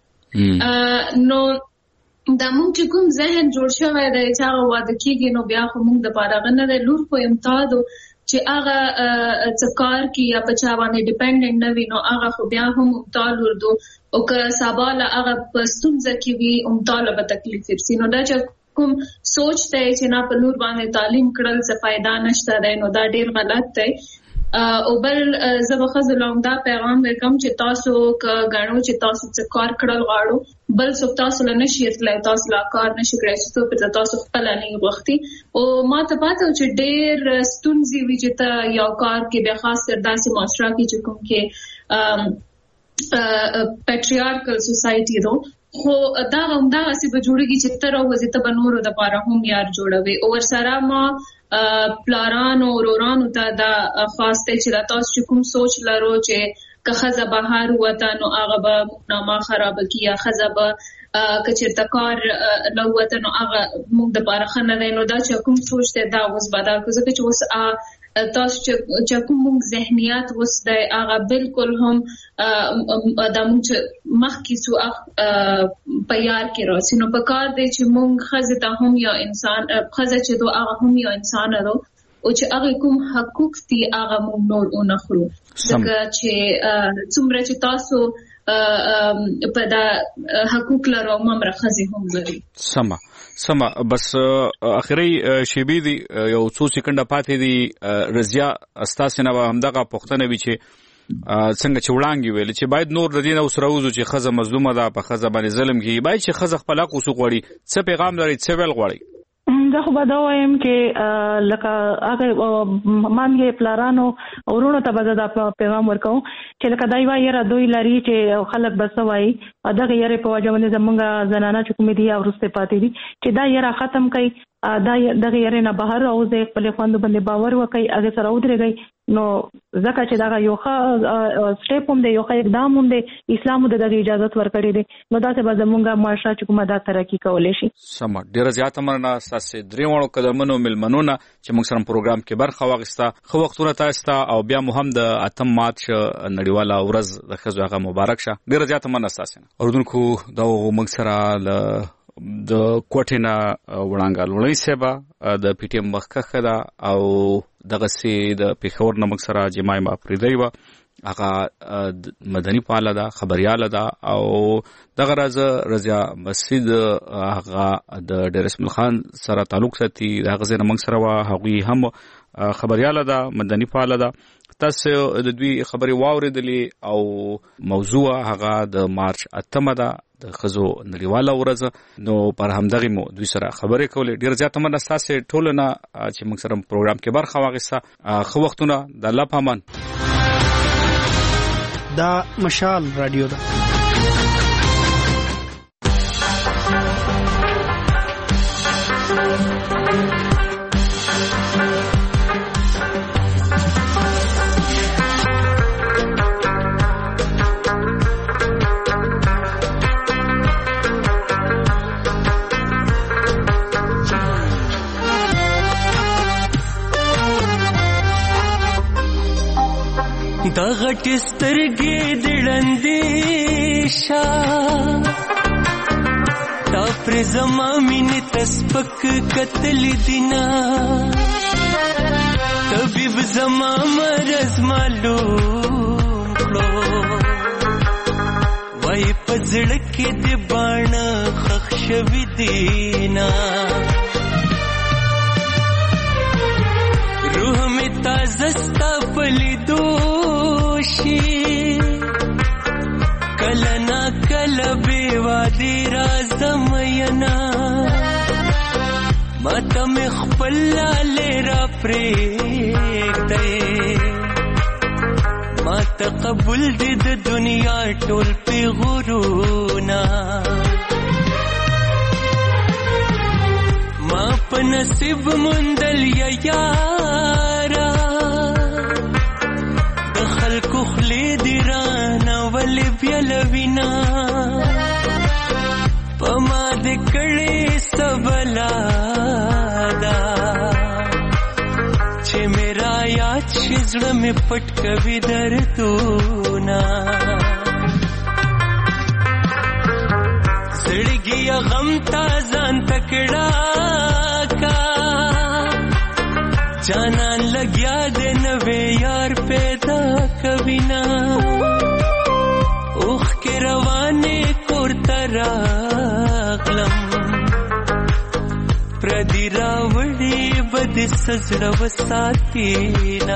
نو دا مونږ چې کوم ذهن جوړ شوی دی چې هغه واده کېږي نو بیا خو مونږ د پاره غنه دی لور خو امتحاد چې هغه څه کار کې یا په چا باندې ډیپندنت نه وي نو هغه خو بیا هم امتحاد وردو او که سباله هغه په ستونزه کې وي امتحاد به تکلیف ورسي نو دا چې کوم سوچ دی چې نه په لور باندې تعلیم کړل څه فائدہ نشته دی نو دا ډیر غلط دی او بل زبر خزلوم دا پیغام ورکم چې تاسو ک غاڼو چې تاسو څه کار کړل غواړو بل څه تاسو له نشي اتلای تاسو لا کار نشي کړئ چې په تاسو خپل نه وختي او ما ته پاتو چې ډېر ستونزې وی چې ته یو کار کې به خاص تر داسې معاشره کې چې کوم کې پیټریارکل سوسايټي دو خو دا هم دا چې به جوړیږي چې تر اوسه ته بنورو د پاره هم یار جوړوي او سره ما پلارانو ورورانو ته دا خاص ته چې تاسو کوم سوچ لرو چې که خزه بهار وته نو هغه به نامه خراب کیه خزه به کچرته کار لو وته نو هغه موږ د پاره خنه نو دا چې کوم سوچ ته دا اوس بدل کوزه چې اوس تاسو چې کوم ذهنیت اوس د هغه بالکل هم د موږ مخکې سو پیار کې راځي نو په کار دی چې موږ خزه ته هم یا انسان خزه چې دوه هغه هم یا انسان ورو او چې هغه کوم حقوق دي هغه موږ نور اونخلو ځکه چې څومره چې تاسو په دا حقوق لرو ممر خزه هم لري سما سما بس اخري شی بي دي یو څو سکند پاتې دي رضیا استاسنه همدغه پښتنه وی چې څنګه چې وړاندې ویل چې باید نور د دین او سروزو چې خزه مظلومه ده په خزه باندې ظلم کوي باید چې خزه خپل حق وسو غوړي څه پیغام لري څه ویل غوړي زه خو به دا وایم چې لکه هغه مانګې پلارانو ورونو ته به دا پیغام ورکوم چې لکه دای وایي را دوی لري چې خلک بس وایي دغه یې په وجه باندې زمونږ زنانه چې کومې دي او رسته پاتې دي چې دا یې را ختم کړي دا دغه یې نه بهر او زه خپل خوند باندې باور وکړي هغه سره ودرېږي نو ځکه چې دا یو ښه سټیپ هم دی یو ښه اقدام هم دی اسلام د دغه اجازه ورکړي دي نو دا څه به زمونږ معاشره چې کومه دا ترقی کولای شي سم ډیر زیات مننه تاسو درې وړو قدمونو ملمنونه چې موږ سره پروګرام کې برخه واغسته خو وختونه تاسو ته او بیا مهم د اتم مارچ نړیواله ورځ د ښځو هغه مبارک شه ډیر زیات مننه تاسو اوردونکو دا موږ سره د کوټینا وړانګال وړي سبا د پی ټی ایم مخکخه دا او دغه سي د پیښور نمک سره جمعي ما پریدای و هغه مدني پاله دا خبرياله دا او دغه راز رضا مسجد هغه د ډیر اسماعیل خان سره تعلق ساتي دغه زنه موږ سره وا هغه هم خبرياله دا مدني پاله دا تاسو د دوی خبري واوریدلې او موضوع هغه د مارچ اتمه دا د خزو نړیواله ورځ نو پر همدغه مو دوی سره خبرې کولې. ډیر زیات مننه تاسو ټول نه چې موږ سره پروګرام کې برخه واغسته. خو وختونه د الله پامان. دا مشال رادیو ده. دا غټ سترګې دړندې شا تا پر زما مینې تسپک قتل دینا طبيب زما مرز معلوم کړو وای پزړ کې دې باڼه خخ شوي دینا روح می تازه ستا پلی دوشی کله نا کله بیوادی رازم ینا ما تا می خپل لالی را پریک دی ما تا قبول دی د دنیا ټول پی غرونا ما په نصیب مندل یا یارا د خلکو خلی دی رانا ولی بیلوینا په ما د کړي سبلا دا چې میرا یاد شي زړه مې پټ کوي دردونه سړګي غم تا ځان تکړه جانان لگیا دے نوے یار پیدا کبینا اوخ کے روانے کور تراغلم پردی راوڑی بد سزڑ وساتینا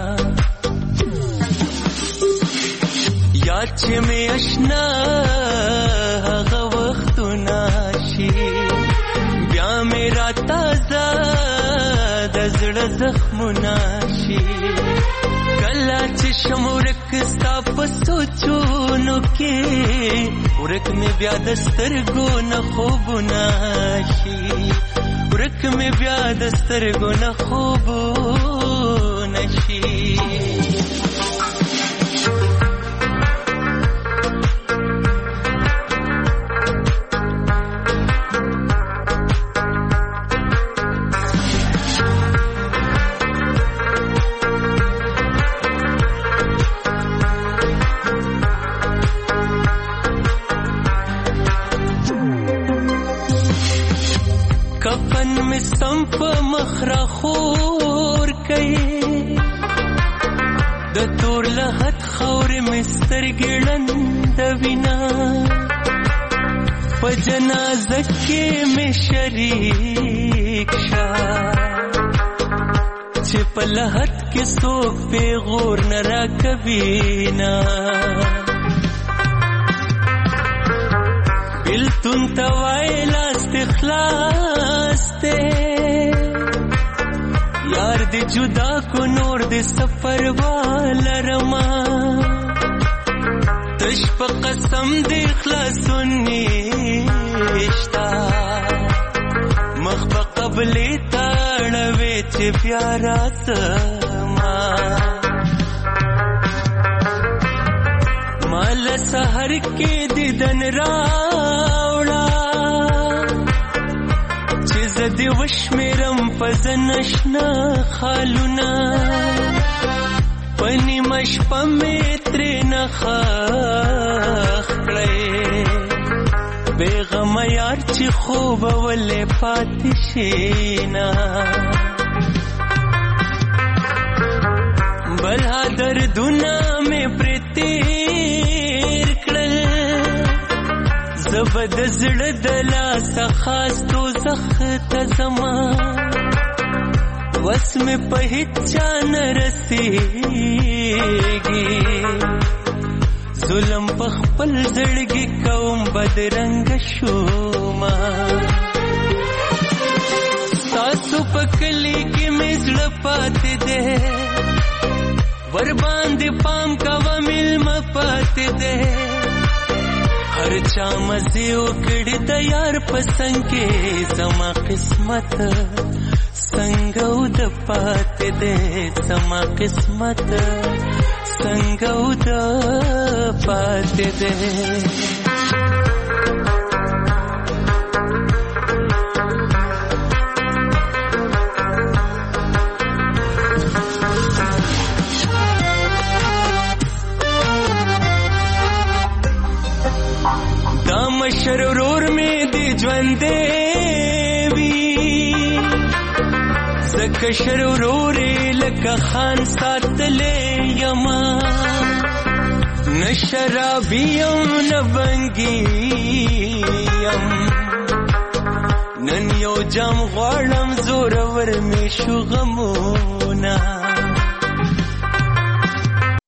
یاد چھ میں اشنا آغا وقتو ناشی بیا میرا تازہ دزړه زخمونه شي کله چې شمورک ستا په سوچونو کې ورک مې بیا د سترګو نه خوبونه شي ورک مې بیا د سترګو نه خوبونه شي سمپ مخرا خور کئی د تور لحد خور مستر گلن دوینا په جنازه کې مې شریک شا چې په لحد کې څوک پیغور نه راکوینا بلتون توای لاست اخلاص تے یار دی جدا کو نور دی سفر والا رما تش پا قسم دی خلاصونیشتا مخ پا قبلی تاڑوی چی پیارا سما مال سحر کے دیدن راوڑا چیز دی وشمیرم پزنشنا خالونا پنی مشپا میتری نخاخ کڑے بیغم یار چی خوب ولی پاتشینا بلها دردونا میں پریتیر کڑل زبد زړه دلا سخاستو زخت زما وس میں پہچان رسیگی ظلم په خپل زړګي کوم بدرنګ شوما تاسو په کلی کې مزړه پاتې ده ور باندې پام کوا ملم پاتې ده هر چا مزه وکړي د یار پسنګ کې زما قسمت څنګه ود پاتې ده زما قسمت څنګه ود پاتې ده شرور می دی ژوندې وی زکه شرور لکه خان ساتلې یما نشرابیم نبنګیم نن یو جام غواړم زور ور می شو غمونه